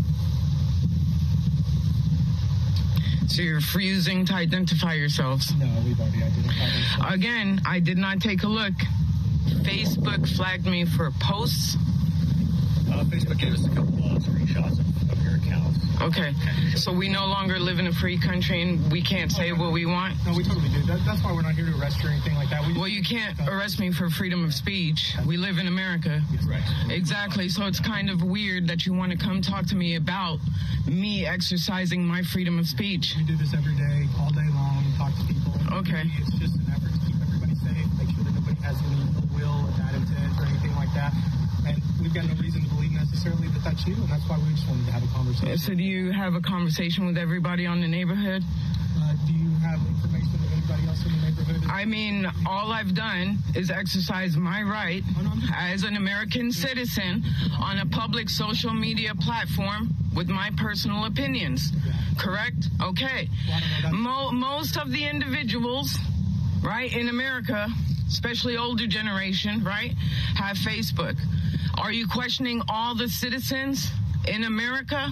So you're refusing to identify yourselves? No, we've already identified ourselves. Again, I did not take a look. Facebook flagged me for posts. Facebook gave us a couple of screenshots of your accounts. Okay, so we no longer live in a free country and we can't say what we want? No, we totally do. That's why we're not here to arrest you or anything like that. Well, you can't arrest me for freedom of speech. We live in America. Right. Exactly, so it's kind of weird that you want to come talk to me about me exercising my freedom of speech. We do this every day, all day long, talk to people. Okay. It's just an effort to keep everybody safe, make sure that nobody has any ill will or bad intent or anything like that. And we've got no reason to believe necessarily that that's you, and that's why we just wanted to have a conversation. So do you have a conversation with everybody on the neighborhood? Do you have information of anybody else in the neighborhood? I mean, all I've done is exercise my right as an American citizen on a public social media platform with my personal opinions. Correct? Okay. Most of the individuals, right, in America, especially older generation, right, have Facebook. Are you questioning all the citizens in America?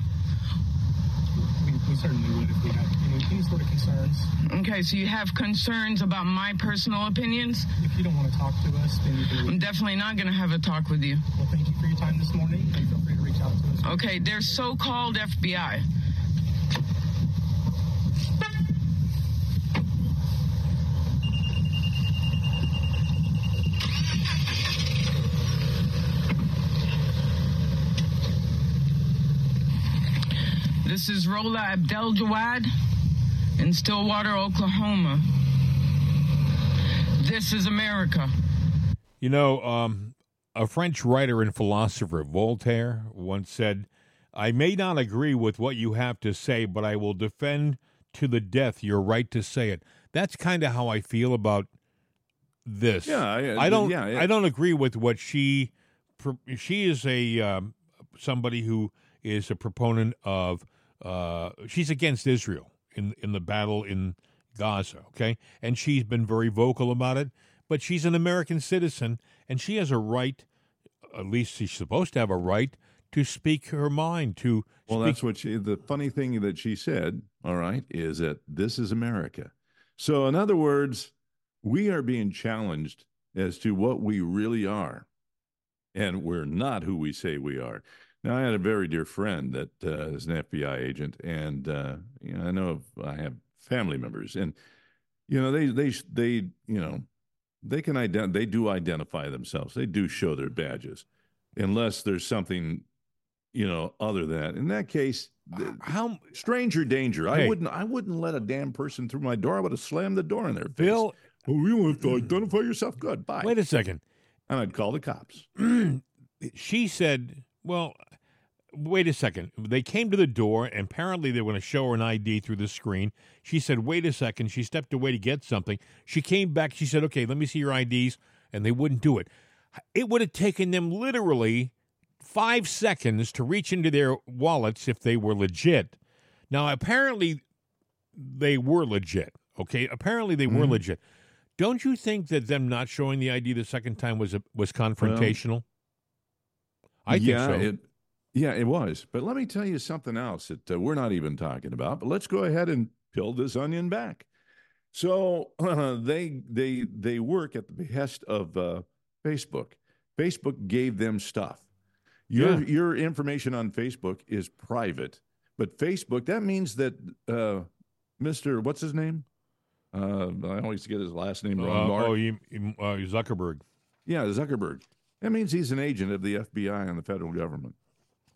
We certainly would if we had any sort of concerns. Okay, so you have concerns about my personal opinions? If you don't want to talk to us, then you can... I'm definitely not going to have a talk with you. Well, thank you for your time this morning, and feel free to reach out to us. Okay, they're so-called FBI. This is Rola Abdel-Jawad in Stillwater, Oklahoma. This is America. You know, a French writer and philosopher, Voltaire, once said, "I may not agree with what you have to say, but I will defend to the death your right to say it." That's kind of how I feel about this. Yeah, I don't agree with what she is somebody who is a proponent of. She's against Israel in the battle in Gaza, okay? And she's been very vocal about it, but she's an American citizen, and she has a right, at least she's supposed to have a right, to speak her mind, that's what the funny thing that she said, all right, is that this is America. So in other words, we are being challenged as to what we really are, and we're not who we say we are. Now, I had a very dear friend that is an FBI agent, and I know I have family members, and they do identify themselves. They do show their badges, unless there's something other than that. In that case, stranger danger. Hey. I wouldn't let a damn person through my door. I would have slammed the door in their face. Bill, you have to identify yourself. Good, bye. Wait a second, and I'd call the cops. She said, well, wait a second. They came to the door, and apparently they were going to show her an ID through the screen. She said, wait a second. She stepped away to get something. She came back. She said, okay, let me see your IDs, and they wouldn't do it. It would have taken them literally 5 seconds to reach into their wallets if they were legit. Now, apparently they were legit, okay? Apparently they were legit. Don't you think that them not showing the ID the second time was confrontational? I think so. It was. But let me tell you something else that we're not even talking about. But let's go ahead and peel this onion back. So they work at the behest of Facebook. Facebook gave them stuff. Your information on Facebook is private. But Facebook, that means that Mr. What's his name? I always get his last name wrong. Zuckerberg. Yeah, Zuckerberg. That means he's an agent of the FBI and the federal government.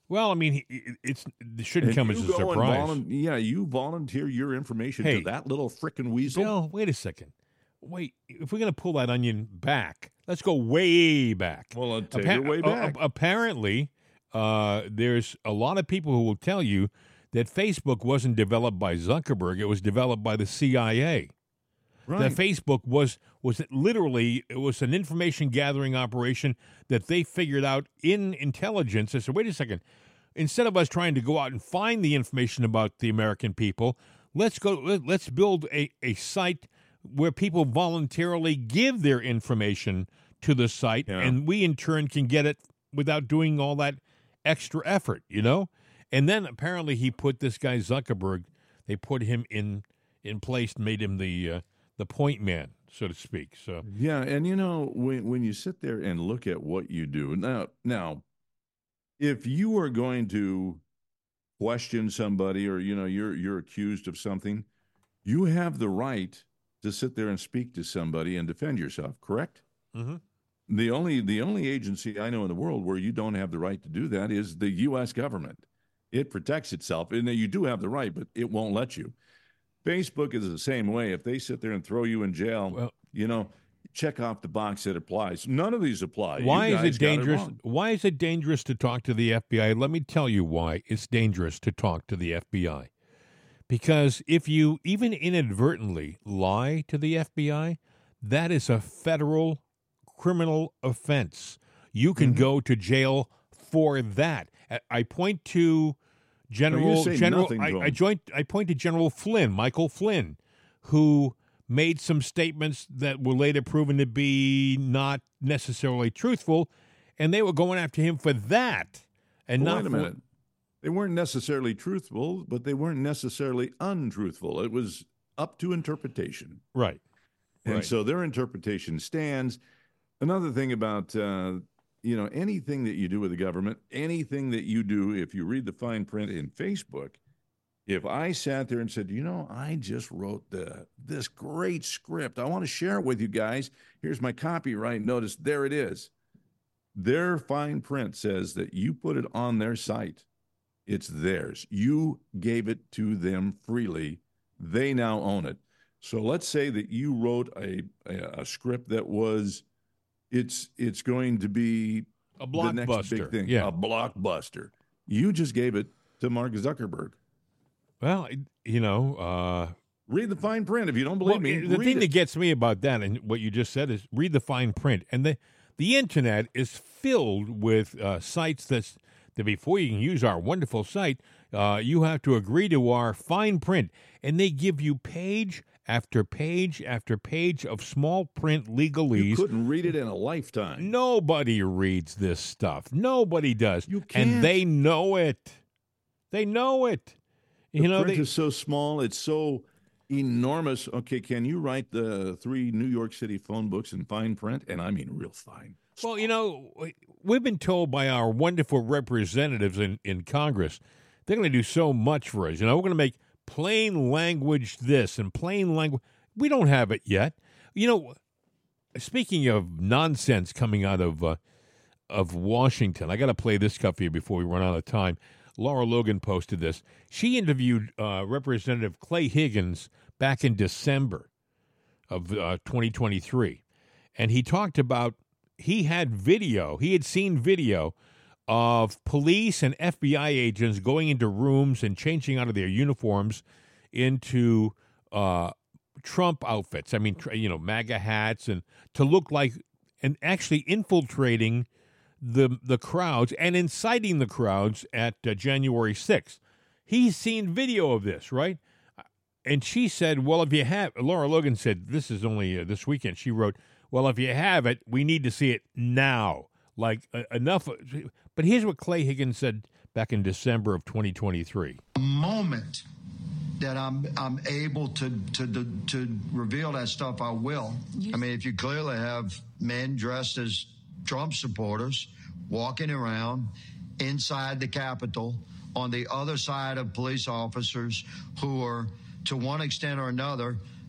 Well, I mean, it shouldn't come as a surprise. You volunteer your information to that little frickin' weasel. Bill, wait a second. Wait, if we're going to pull that onion back, let's go way back. Well, I'll take it way back. Apparently, there's a lot of people who will tell you that Facebook wasn't developed by Zuckerberg. It was developed by the CIA. Right. That Facebook was literally, it was an information gathering operation that they figured out in intelligence. They said, wait a second, instead of us trying to go out and find the information about the American people, let's build a site where people voluntarily give their information to the site, and we in turn can get it without doing all that extra effort, you know? And then apparently he put this guy Zuckerberg, they put him in place, made him the point man, so to speak. So yeah, and you know, when you sit there and look at what you do now, if you are going to question somebody, or you know you're accused of something, you have the right to sit there and speak to somebody and defend yourself. Correct? Mm-hmm. The only agency I know in the world where you don't have the right to do that is the U.S. government. It protects itself, and you do have the right, but it won't let you. Facebook is the same way. If they sit there and throw you in jail, well, you know, check off the box that applies. None of these apply. Why is it dangerous? Why is it dangerous to talk to the FBI? Let me tell you why it's dangerous to talk to the FBI. Because if you even inadvertently lie to the FBI, that is a federal criminal offense. You can go to jail for that. I point to I point to General Flynn, Michael Flynn, who made some statements that were later proven to be not necessarily truthful, and they were going after him for that. And wait a minute. They weren't necessarily truthful, but they weren't necessarily untruthful. It was up to interpretation. Right. And so their interpretation stands. Another thing about anything that you do with the government, anything that you do, if you read the fine print in Facebook, if I sat there and said, I just wrote this great script, I want to share it with you guys. Here's my copyright notice. There it is. Their fine print says that you put it on their site. It's theirs. You gave it to them freely. They now own it. So let's say that you wrote a script that was, it's going to be a blockbuster. The next big thing, a blockbuster. You just gave it to Mark Zuckerberg. Well, read the fine print if you don't believe me. The thing that gets me about that and what you just said is read the fine print. And the internet is filled with sites that before you can use our wonderful site, you have to agree to our fine print. And they give you page after page after page of small print legalese. You couldn't read it in a lifetime. Nobody reads this stuff. Nobody does. You can't. And they know it. They know it. The print is so small. It's so enormous. Okay, can you write the 3 New York City phone books in fine print? And I mean real fine. Well, we've been told by our wonderful representatives in Congress, they're going to do so much for us. We're going to make plain language this and plain language. We don't have it yet. Speaking of nonsense coming out of Washington, I got to play this stuff for you before we run out of time. Laura Logan posted this. She interviewed Representative Clay Higgins back in December of 2023, and he talked about he had seen video of police and FBI agents going into rooms and changing out of their uniforms into Trump outfits. I mean, MAGA hats, and to look like, and actually infiltrating the crowds and inciting the crowds at January 6th. He's seen video of this, right? And she said, well, if you have, Laura Logan said, this is only this weekend. She wrote, well, if you have it, we need to see it now. Like enough. But here's what Clay Higgins said back in December of 2023. The moment that I'm able to reveal that stuff, I will. I mean, if you clearly have men dressed as Trump supporters walking around inside the Capitol on the other side of police officers who are, to one extent or another,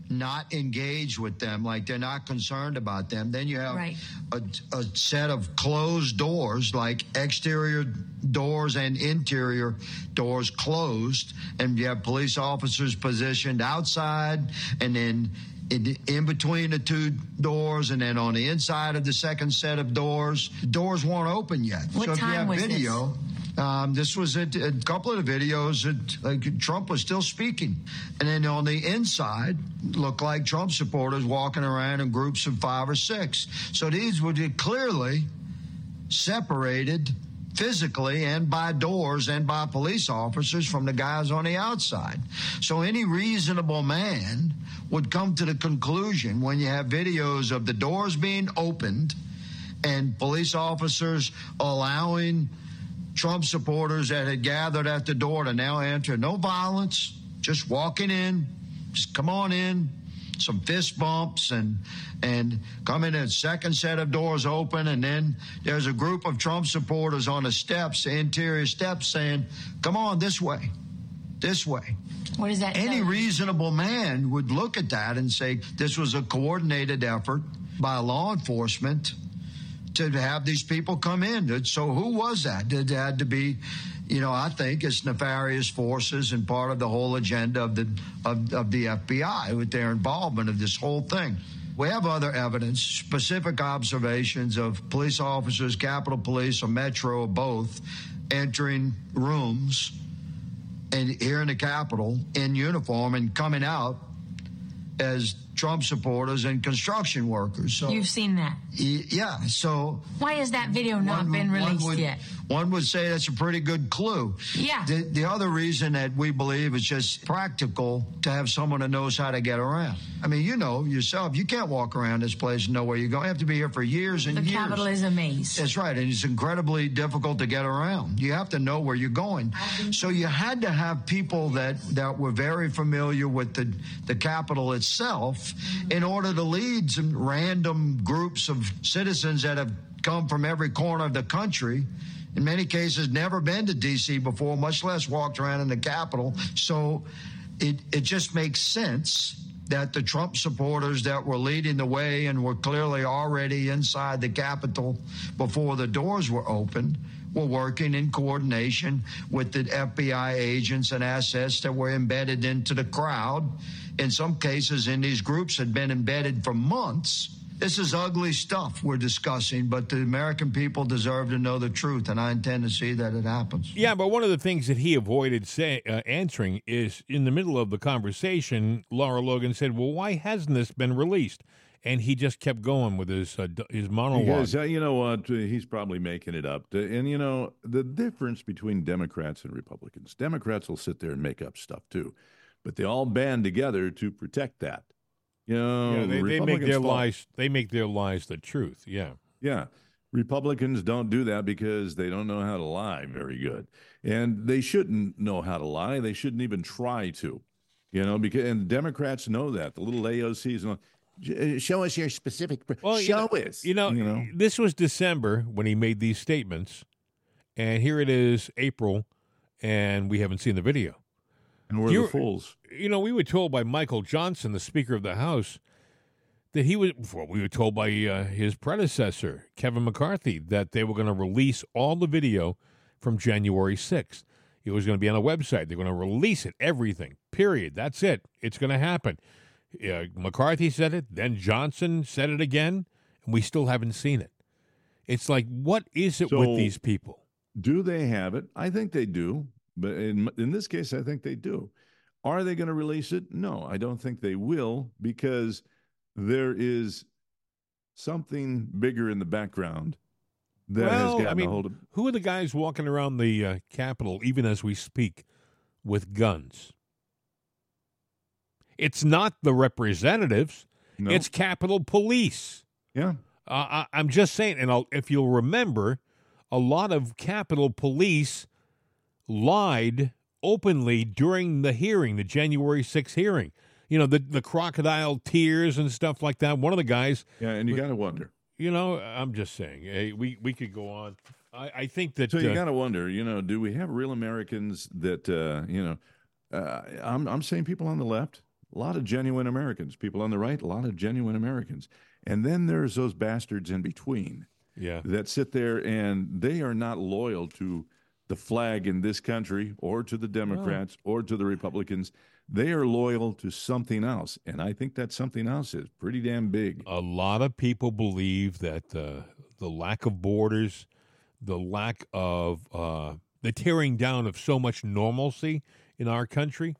not engage with them, like they're not concerned about them. Then you have a set of closed doors, like exterior doors and interior doors closed, and you have police officers positioned outside and then in between the two doors, and then on the inside of the second set of doors. The doors weren't open yet. What so if time you have was video, this was a couple of the videos that Trump was still speaking. And then on the inside, looked like Trump supporters walking around in groups of 5 or 6. So these were clearly separated physically and by doors and by police officers from the guys on the outside. So any reasonable man would come to the conclusion, when you have videos of the doors being opened and police officers allowing Trump supporters that had gathered at the door to now enter, no violence, just walking in, just come on in, some fist bumps and come in, a second set of doors open, and then there's a group of Trump supporters on the steps, the interior steps, saying, come on, this way, this way. What does that Any tell you? reasonable man would look at that and say this was a coordinated effort by law enforcement to have these people come in. So who was that? It had to be, I think it's nefarious forces and part of the whole agenda of the FBI with their involvement of this whole thing. We have other evidence, specific observations of police officers, Capitol Police or Metro or both, entering rooms and here in the Capitol in uniform and coming out as Trump supporters and construction workers. So you've seen that? Yeah. So why has that video not been released yet? One would say that's a pretty good clue. Yeah. The other reason that we believe is just practical to have someone that knows how to get around. I mean, you know yourself, you can't walk around this place and know where you're going. You have to be here for years and years. The Capitol is a maze. That's right. And it's incredibly difficult to get around. You have to know where you're going. So you had to have people that were very familiar with the Capitol itself in order to lead some random groups of citizens that have come from every corner of the country, in many cases never been to D.C. before, much less walked around in the Capitol. So it just makes sense that the Trump supporters that were leading the way and were clearly already inside the Capitol before the doors were opened were working in coordination with the FBI agents and assets that were embedded into the crowd. In some cases, in these groups had been embedded for months. This is ugly stuff we're discussing, but the American people deserve to know the truth, and I intend to see that it happens. Yeah, but one of the things that he avoided answering is, in the middle of the conversation, Laura Logan said, well, why hasn't this been released? And he just kept going with his monologue. Because, you know what, he's probably making it up. And, the difference between Democrats and Republicans, Democrats will sit there and make up stuff, too. But they all band together to protect that. They make their lies. They make their lies the truth. Yeah. Yeah. Republicans don't do that because they don't know how to lie very good, and they shouldn't know how to lie. They shouldn't even try to, and Democrats know that. The little AOCs, show us your specific. Show us. This was December when he made these statements, and here it is, April, and we haven't seen the video. And we're the fools. We were told by Michael Johnson, the Speaker of the House, that we were told by his predecessor, Kevin McCarthy, that they were going to release all the video from January 6th. It was going to be on a website. They're going to release it, everything, period. That's it. It's going to happen. McCarthy said it, then Johnson said it again, and we still haven't seen it. It's like, what is it with these people? Do they have it? I think they do. But in this case, I think they do. Are they going to release it? No, I don't think they will, because there is something bigger in the background that has gotten a hold of. Who are the guys walking around the Capitol, even as we speak, with guns? It's not the representatives. No. It's Capitol Police. Yeah. I'm just saying, and if you'll remember, a lot of Capitol Police lied openly during the hearing, the January 6th hearing. The crocodile tears and stuff like that. One of the guys. Yeah, and you got to wonder. I'm just saying. Hey, we could go on. I think that. So you got to wonder. Do we have real Americans that? I'm saying people on the left. a lot of genuine Americans. People on the right, a lot of genuine Americans. And then there's those bastards in between that sit there and they are not loyal to the flag in this country or to the Democrats or to the Republicans. They are loyal to something else. And I think that something else is pretty damn big. A lot of people believe that the lack of borders, the lack of the tearing down of so much normalcy in our country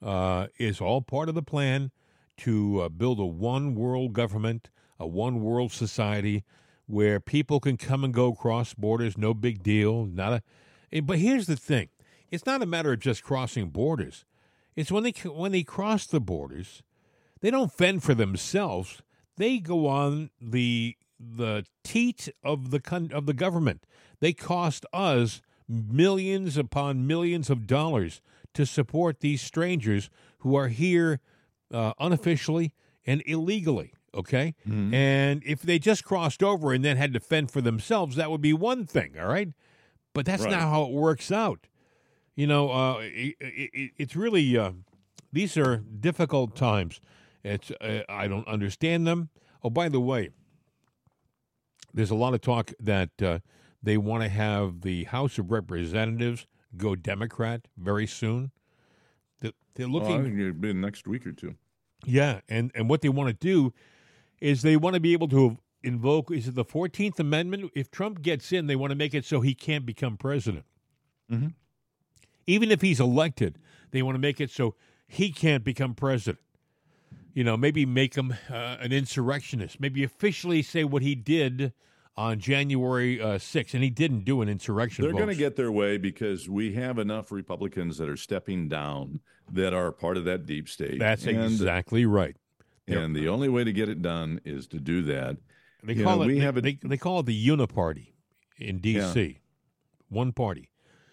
is all part of the plan to build a one world government, a one world society where people can come and go across borders, no big deal. But here's the thing: it's not a matter of just crossing borders. It's when they cross the borders, they don't fend for themselves. They go on the teat of the government. They cost us millions upon millions of dollars to support these strangers who are here unofficially and illegally, okay? Mm-hmm. And if they just crossed over and then had to fend for themselves, that would be one thing, all right? But that's not how it works out. You know, it's really, these are difficult times. I don't understand them. Oh, by the way, there's a lot of talk that they want to have the House of Representatives go Democrat very soon. They're looking. I think it'll be next week or two. Yeah, and what they want to do is they want to be able to invoke, is it the 14th Amendment? If Trump gets in, they want to make it so he can't become president. Mm-hmm. Even if he's elected, they want to make it so he can't become president. You know, maybe make him an insurrectionist. Maybe officially say what he did on January 6th, and he didn't do an insurrection. They're going to get their way because we have enough Republicans that are stepping down that are part of that deep state. That's exactly right. And the only way to get it done is to do that. They call it the Uniparty in D.C. One party.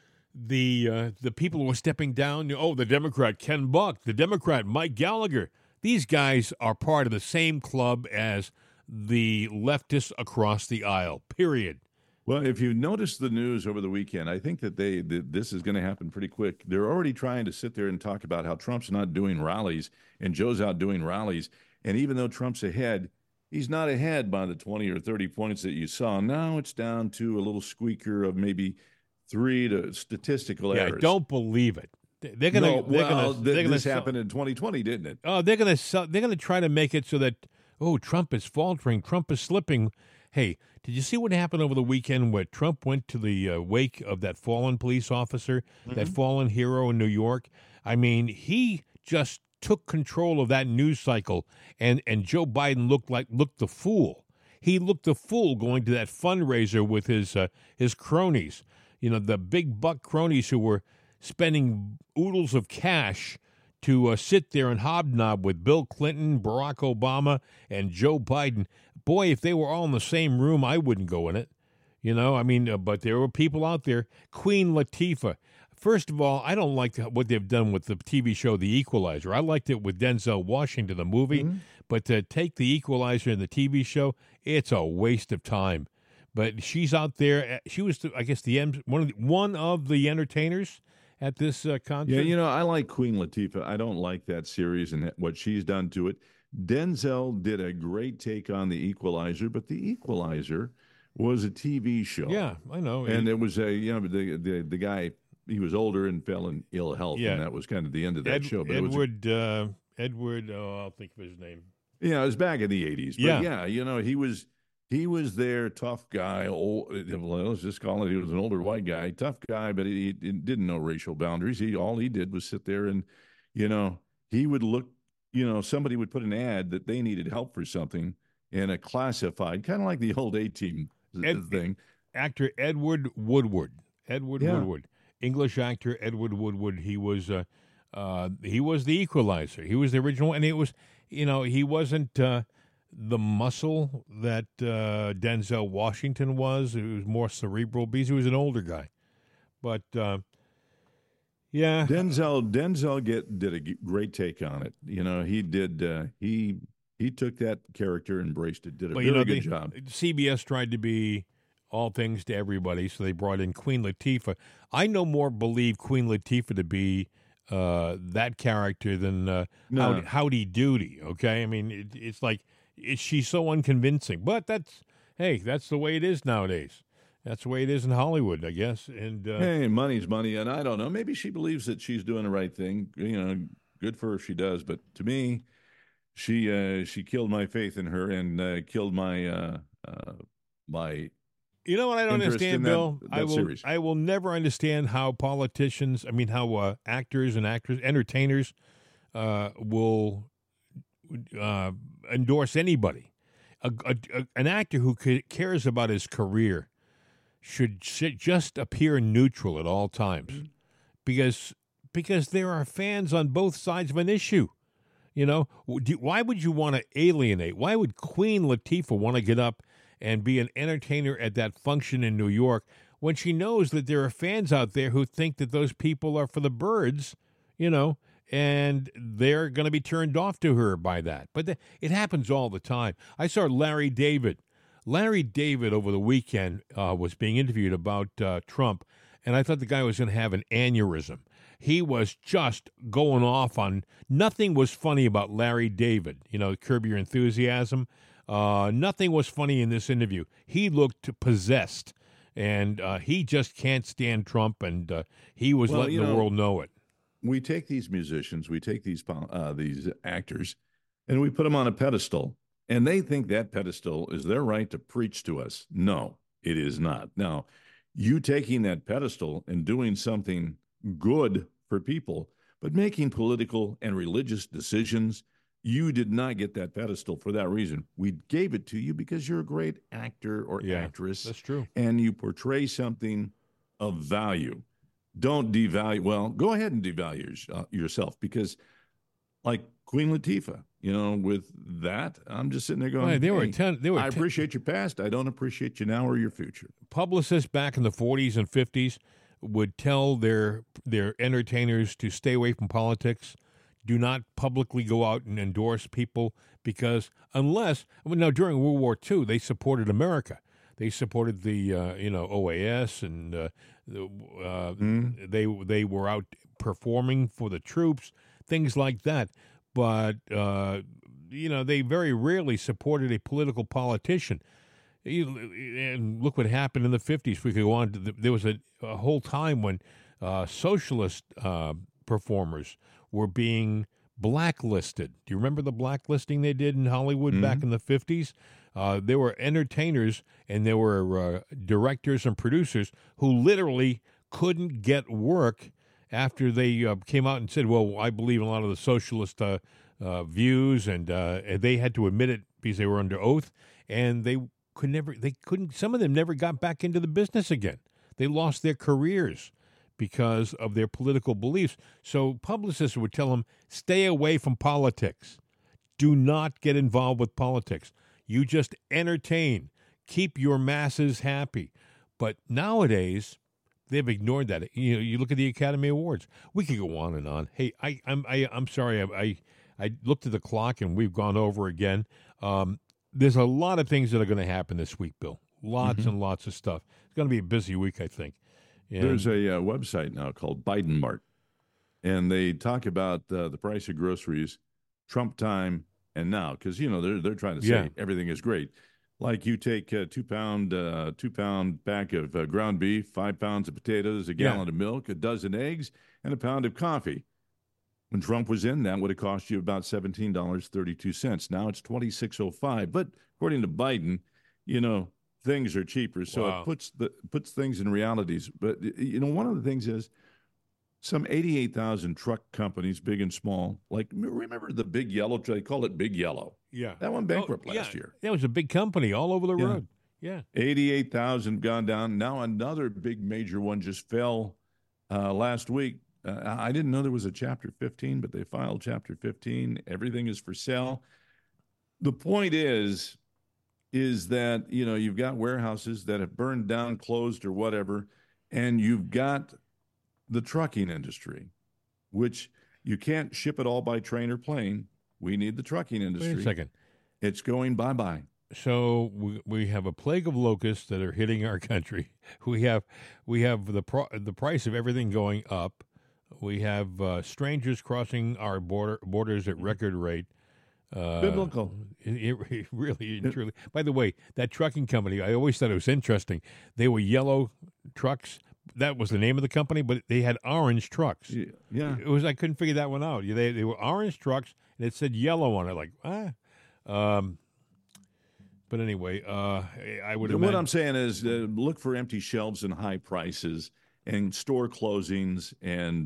The people who are stepping down, the Democrat Ken Buck, the Democrat Mike Gallagher, these guys are part of the same club as the leftists across the aisle, period. Well, if you notice the news over the weekend, I think that this is going to happen pretty quick. They're already trying to sit there and talk about how Trump's not doing rallies and Joe's out doing rallies. And even though Trump's ahead, he's not ahead by the 20 or 30 points that you saw. Now it's down to a little squeaker of maybe 3 to statistical errors. I don't believe it. This happened in 2020, didn't it? Oh, they're gonna try to make it so that Trump is faltering, Trump is slipping. Hey, did you see what happened over the weekend where Trump went to the wake of that fallen police officer, that fallen hero in New York? I mean, he just took control of that news cycle, and Joe Biden looked the fool. He looked the fool going to that fundraiser with his cronies. You know, the big buck cronies who were spending oodles of cash to sit there and hobnob with Bill Clinton, Barack Obama, and Joe Biden. Boy, if they were all in the same room, I wouldn't go in it. You know, I mean, but there were people out there. Queen Latifah. First of all, I don't like what they've done with the TV show The Equalizer. I liked it with Denzel Washington, the movie. Mm-hmm. But to take The Equalizer in the TV show, it's a waste of time. But she's out there. She was, I guess, one of the entertainers at this concert. Yeah, you know, I like Queen Latifah. I don't like that series and what she's done to it. Denzel did a great take on The Equalizer, but The Equalizer was a TV show. Yeah, I know. And it was the guy, he was older and fell in ill health, and that was kind of the end of that show. But Edward, I'll think of his name. Yeah, it was back in the 80s. But yeah, you know, he was their tough guy. Let's just call it, he was an older white guy, tough guy, but he didn't know racial boundaries. All he did was sit there and, you know, he would look, you know, somebody would put an ad that they needed help for something in a classified, kind of like the old A-Team thing. Actor Edward Woodward. Woodward. English actor Edward Woodward. He was the Equalizer. He was the original, and it was, you know, he wasn't the muscle that Denzel Washington was. It was more cerebral because he was an older guy. But yeah, Denzel did a great take on it. You know, he did. He took that character, embraced it, did a very good job. CBS tried to be all things to everybody, so they brought in Queen Latifah. I no more believe Queen Latifah to be that character than No. Howdy Doody. Okay, I mean it's like she's so unconvincing, but that's the way it is nowadays. That's the way it is in Hollywood, I guess. And hey, money's money, and I don't know. Maybe she believes that she's doing the right thing. Good for her if she does. But to me, she killed my faith in her and killed my my. You know what I don't interest understand, in Bill? that series. I will never understand how politicians, how actors and entertainers will endorse anybody. An actor who cares about his career should just appear neutral at all times, because there are fans on both sides of an issue. Why would you want to alienate? Why would Queen Latifah want to get up and be an entertainer at that function in New York when she knows that there are fans out there who think that those people are for the birds, and they're going to be turned off to her by that. But it happens all the time. I saw Larry David. Larry David over the weekend was being interviewed about Trump, and I thought the guy was going to have an aneurysm. He was just going off on nothing was funny about Larry David. Curb Your Enthusiasm. Nothing was funny in this interview. He looked possessed, and he just can't stand Trump, and he was letting the world know it. We take these musicians, we take these actors, and we put them on a pedestal, and they think that pedestal is their right to preach to us. No, it is not. Now, you taking that pedestal and doing something good for people, but making political and religious decisions, you did not get that pedestal for that reason. We gave it to you because you're a great actor or actress. That's true. And you portray something of value. Don't devalue. Well, go ahead and devalue yourself, because like Queen Latifah, with that, I'm just sitting there going, I appreciate your past. I don't appreciate you now or your future. Publicists back in the 40s and 50s would tell their entertainers to stay away from politics. Do not publicly go out and endorse people, because now during World War II, they supported America. They supported the OAS, and they were out performing for the troops, things like that. But they very rarely supported a political politician. And look what happened in the 50s. We could go on. There was a whole time when socialist performers were being blacklisted. Do you remember the blacklisting they did in Hollywood back in the 50s? There were entertainers and there were directors and producers who literally couldn't get work after they came out and said, well, I believe in a lot of the socialist views, and they had to admit it because they were under oath, and some of them never got back into the business again. They lost their careers because of their political beliefs. So publicists would tell them, stay away from politics. Do not get involved with politics. You just entertain. Keep your masses happy. But nowadays, they've ignored that. You look at the Academy Awards. We could go on and on. Hey, I'm sorry. I looked at the clock and we've gone over again. There's a lot of things that are going to happen this week, Bill. Lots and lots of stuff. It's going to be a busy week, I think. And there's a website now called Biden Mart, and they talk about the price of groceries, Trump time, and now, because they're trying to say everything is great. Like you take a 2-pound pack of ground beef, 5 pounds of potatoes, a gallon of milk, a dozen eggs, and a pound of coffee. When Trump was in, that would have cost you about $17.32. Now it's $26.05. But according to Biden, things are cheaper, so it puts things in realities. But one of the things is some 88,000 truck companies, big and small. Like, remember the Big Yellow? They called it Big Yellow. Yeah, that went bankrupt last year. That was a big company all over the road. Yeah, 88,000 gone down. Now another big major one just fell last week. I didn't know there was a Chapter 15, but they filed Chapter 15. Everything is for sale. The point is that, you've got warehouses that have burned down, closed, or whatever, and you've got the trucking industry, which you can't ship it all by train or plane. We need the trucking industry. Wait a second. It's going bye-bye. So we have a plague of locusts that are hitting our country. We have the price of everything going up. We have strangers crossing our borders at record rate. Biblical. It really, truly. By the way, that trucking company, I always thought it was interesting. They were yellow trucks. That was the name of the company, but they had orange trucks. Yeah. It was. I couldn't figure that one out. They were orange trucks, and it said yellow on it. Like, but anyway, I would. What I'm saying is, look for empty shelves and high prices and store closings, and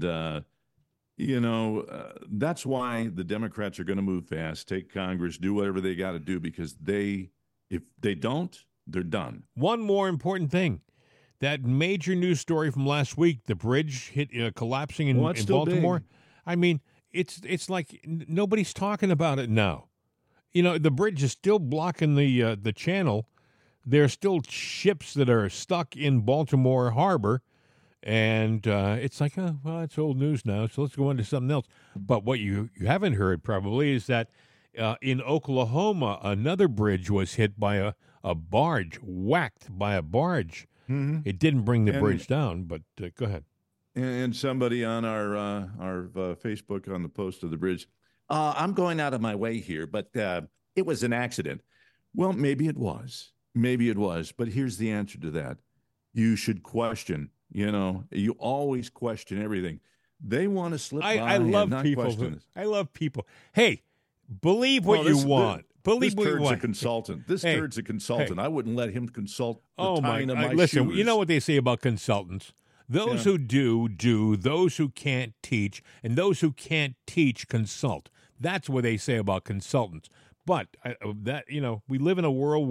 that's why the Democrats are going to move fast, take Congress, do whatever they got to do, because if they don't, they're done. One more important thing. That major news story from last week, the bridge collapsing in Baltimore. Big. I mean, it's like nobody's talking about it now. The bridge is still blocking the channel. There are still ships that are stuck in Baltimore Harbor, and it's like, well, it's old news now, so let's go on to something else. But what you haven't heard probably is that in Oklahoma, another bridge was hit by a barge, whacked by a barge. Mm-hmm. It didn't bring the bridge down, but go ahead. And somebody on our Facebook on the post of the bridge, I'm going out of my way here, but it was an accident. Well, maybe it was. But here's the answer to that. You should question. You always question everything. They want to slip by I love and not people. question it. I love people. Hey, believe what you want. Believe what you want. This turd's a consultant. This turd's a consultant. I wouldn't let him consult the tying of my listen, shoes. you know what they say about consultants? Those who do, those who can't teach, and those who can't teach consult. That's what they say about consultants. But we live in a world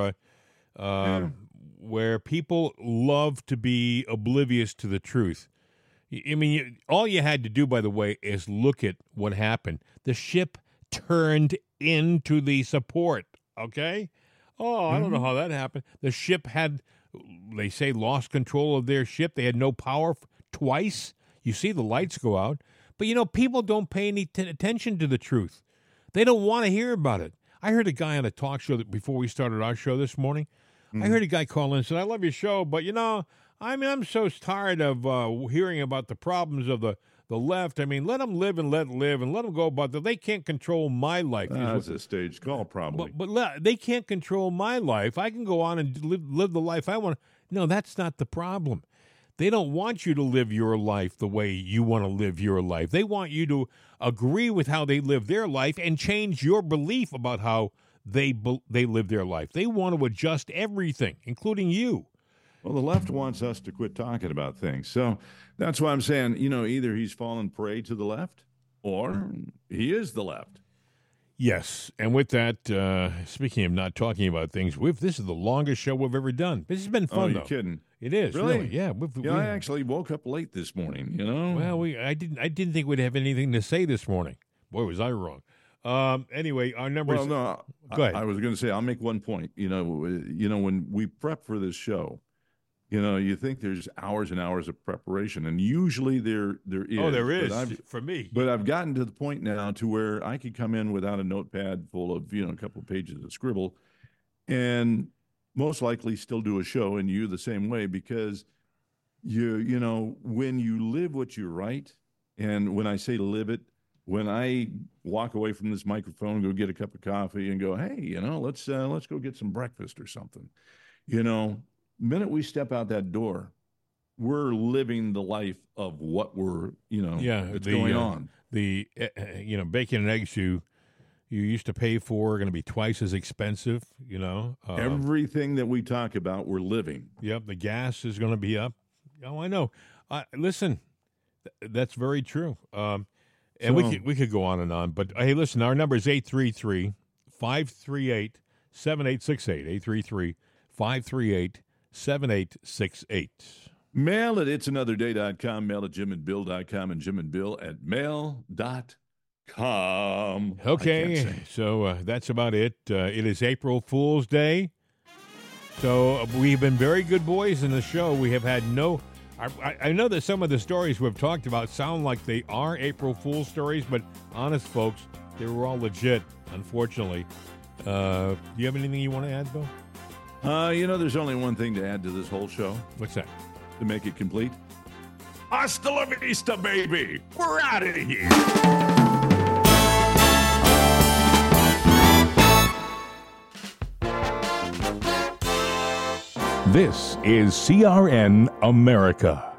where people love to be oblivious to the truth. I mean, all you had to do, by the way, is look at what happened. The ship turned into the support, okay? Oh, I don't know how that happened. The ship had, they say, lost control of their ship. They had no power twice. You see the lights go out. But, people don't pay any attention to the truth. They don't want to hear about it. I heard a guy on a talk show before we started our show this morning. I heard a guy call in and said, I love your show, but, I'm so tired of hearing about the problems of the left. I mean, let them live and let them go about that. They can't control my life. That's a stage call, probably. But they can't control my life. I can go on and live the life I want. No, that's not the problem. They don't want you to live your life the way you want to live your life. They want you to agree with how they live their life and change your belief about how they live their life. They want to adjust everything, including you. Well, the left wants us to quit talking about things. So that's why I'm saying, either he's fallen prey to the left or he is the left. Yes. And with that, speaking of not talking about things, this is the longest show we've ever done. This has been fun, though. You're kidding. It is, really. Yeah. I actually woke up late this morning, Well, I didn't think we'd have anything to say this morning. Boy, was I wrong. Anyway, our numbers. Well, no, go ahead. I was going to say, I'll make one point. When we prep for this show, you think there's hours and hours of preparation, and usually there is. Oh, there is for me. But I've gotten to the point now to where I could come in without a notepad full of a couple of pages of scribble, and most likely still do a show, and you the same way, because when you live what you write, and when I say live it, when I walk away from this microphone, go get a cup of coffee, and go, hey, let's go get some breakfast or something, the minute we step out that door, we're living the life of what we're, it's going on. The, bacon and eggs you used to pay for are going to be twice as expensive, Everything that we talk about, we're living. Yep, the gas is going to be up. Oh, I know. Listen, that's very true. And we could go on and on. But, hey, listen, our number is 833-538-7868, 833-538-7868. Mail at itsanotherday.com, mail at jimandbill.com, and jimandbill at mail.com. Okay, so that's about it. It is April Fool's Day. So we've been very good boys in the show. We have had no... I know that some of the stories we've talked about sound like they are April Fool's stories, but honest, folks, they were all legit, unfortunately. Do you have anything you want to add, Bill? There's only one thing to add to this whole show. What's that? To make it complete. Hasta la vista, baby. We're out of here. This is CRN America.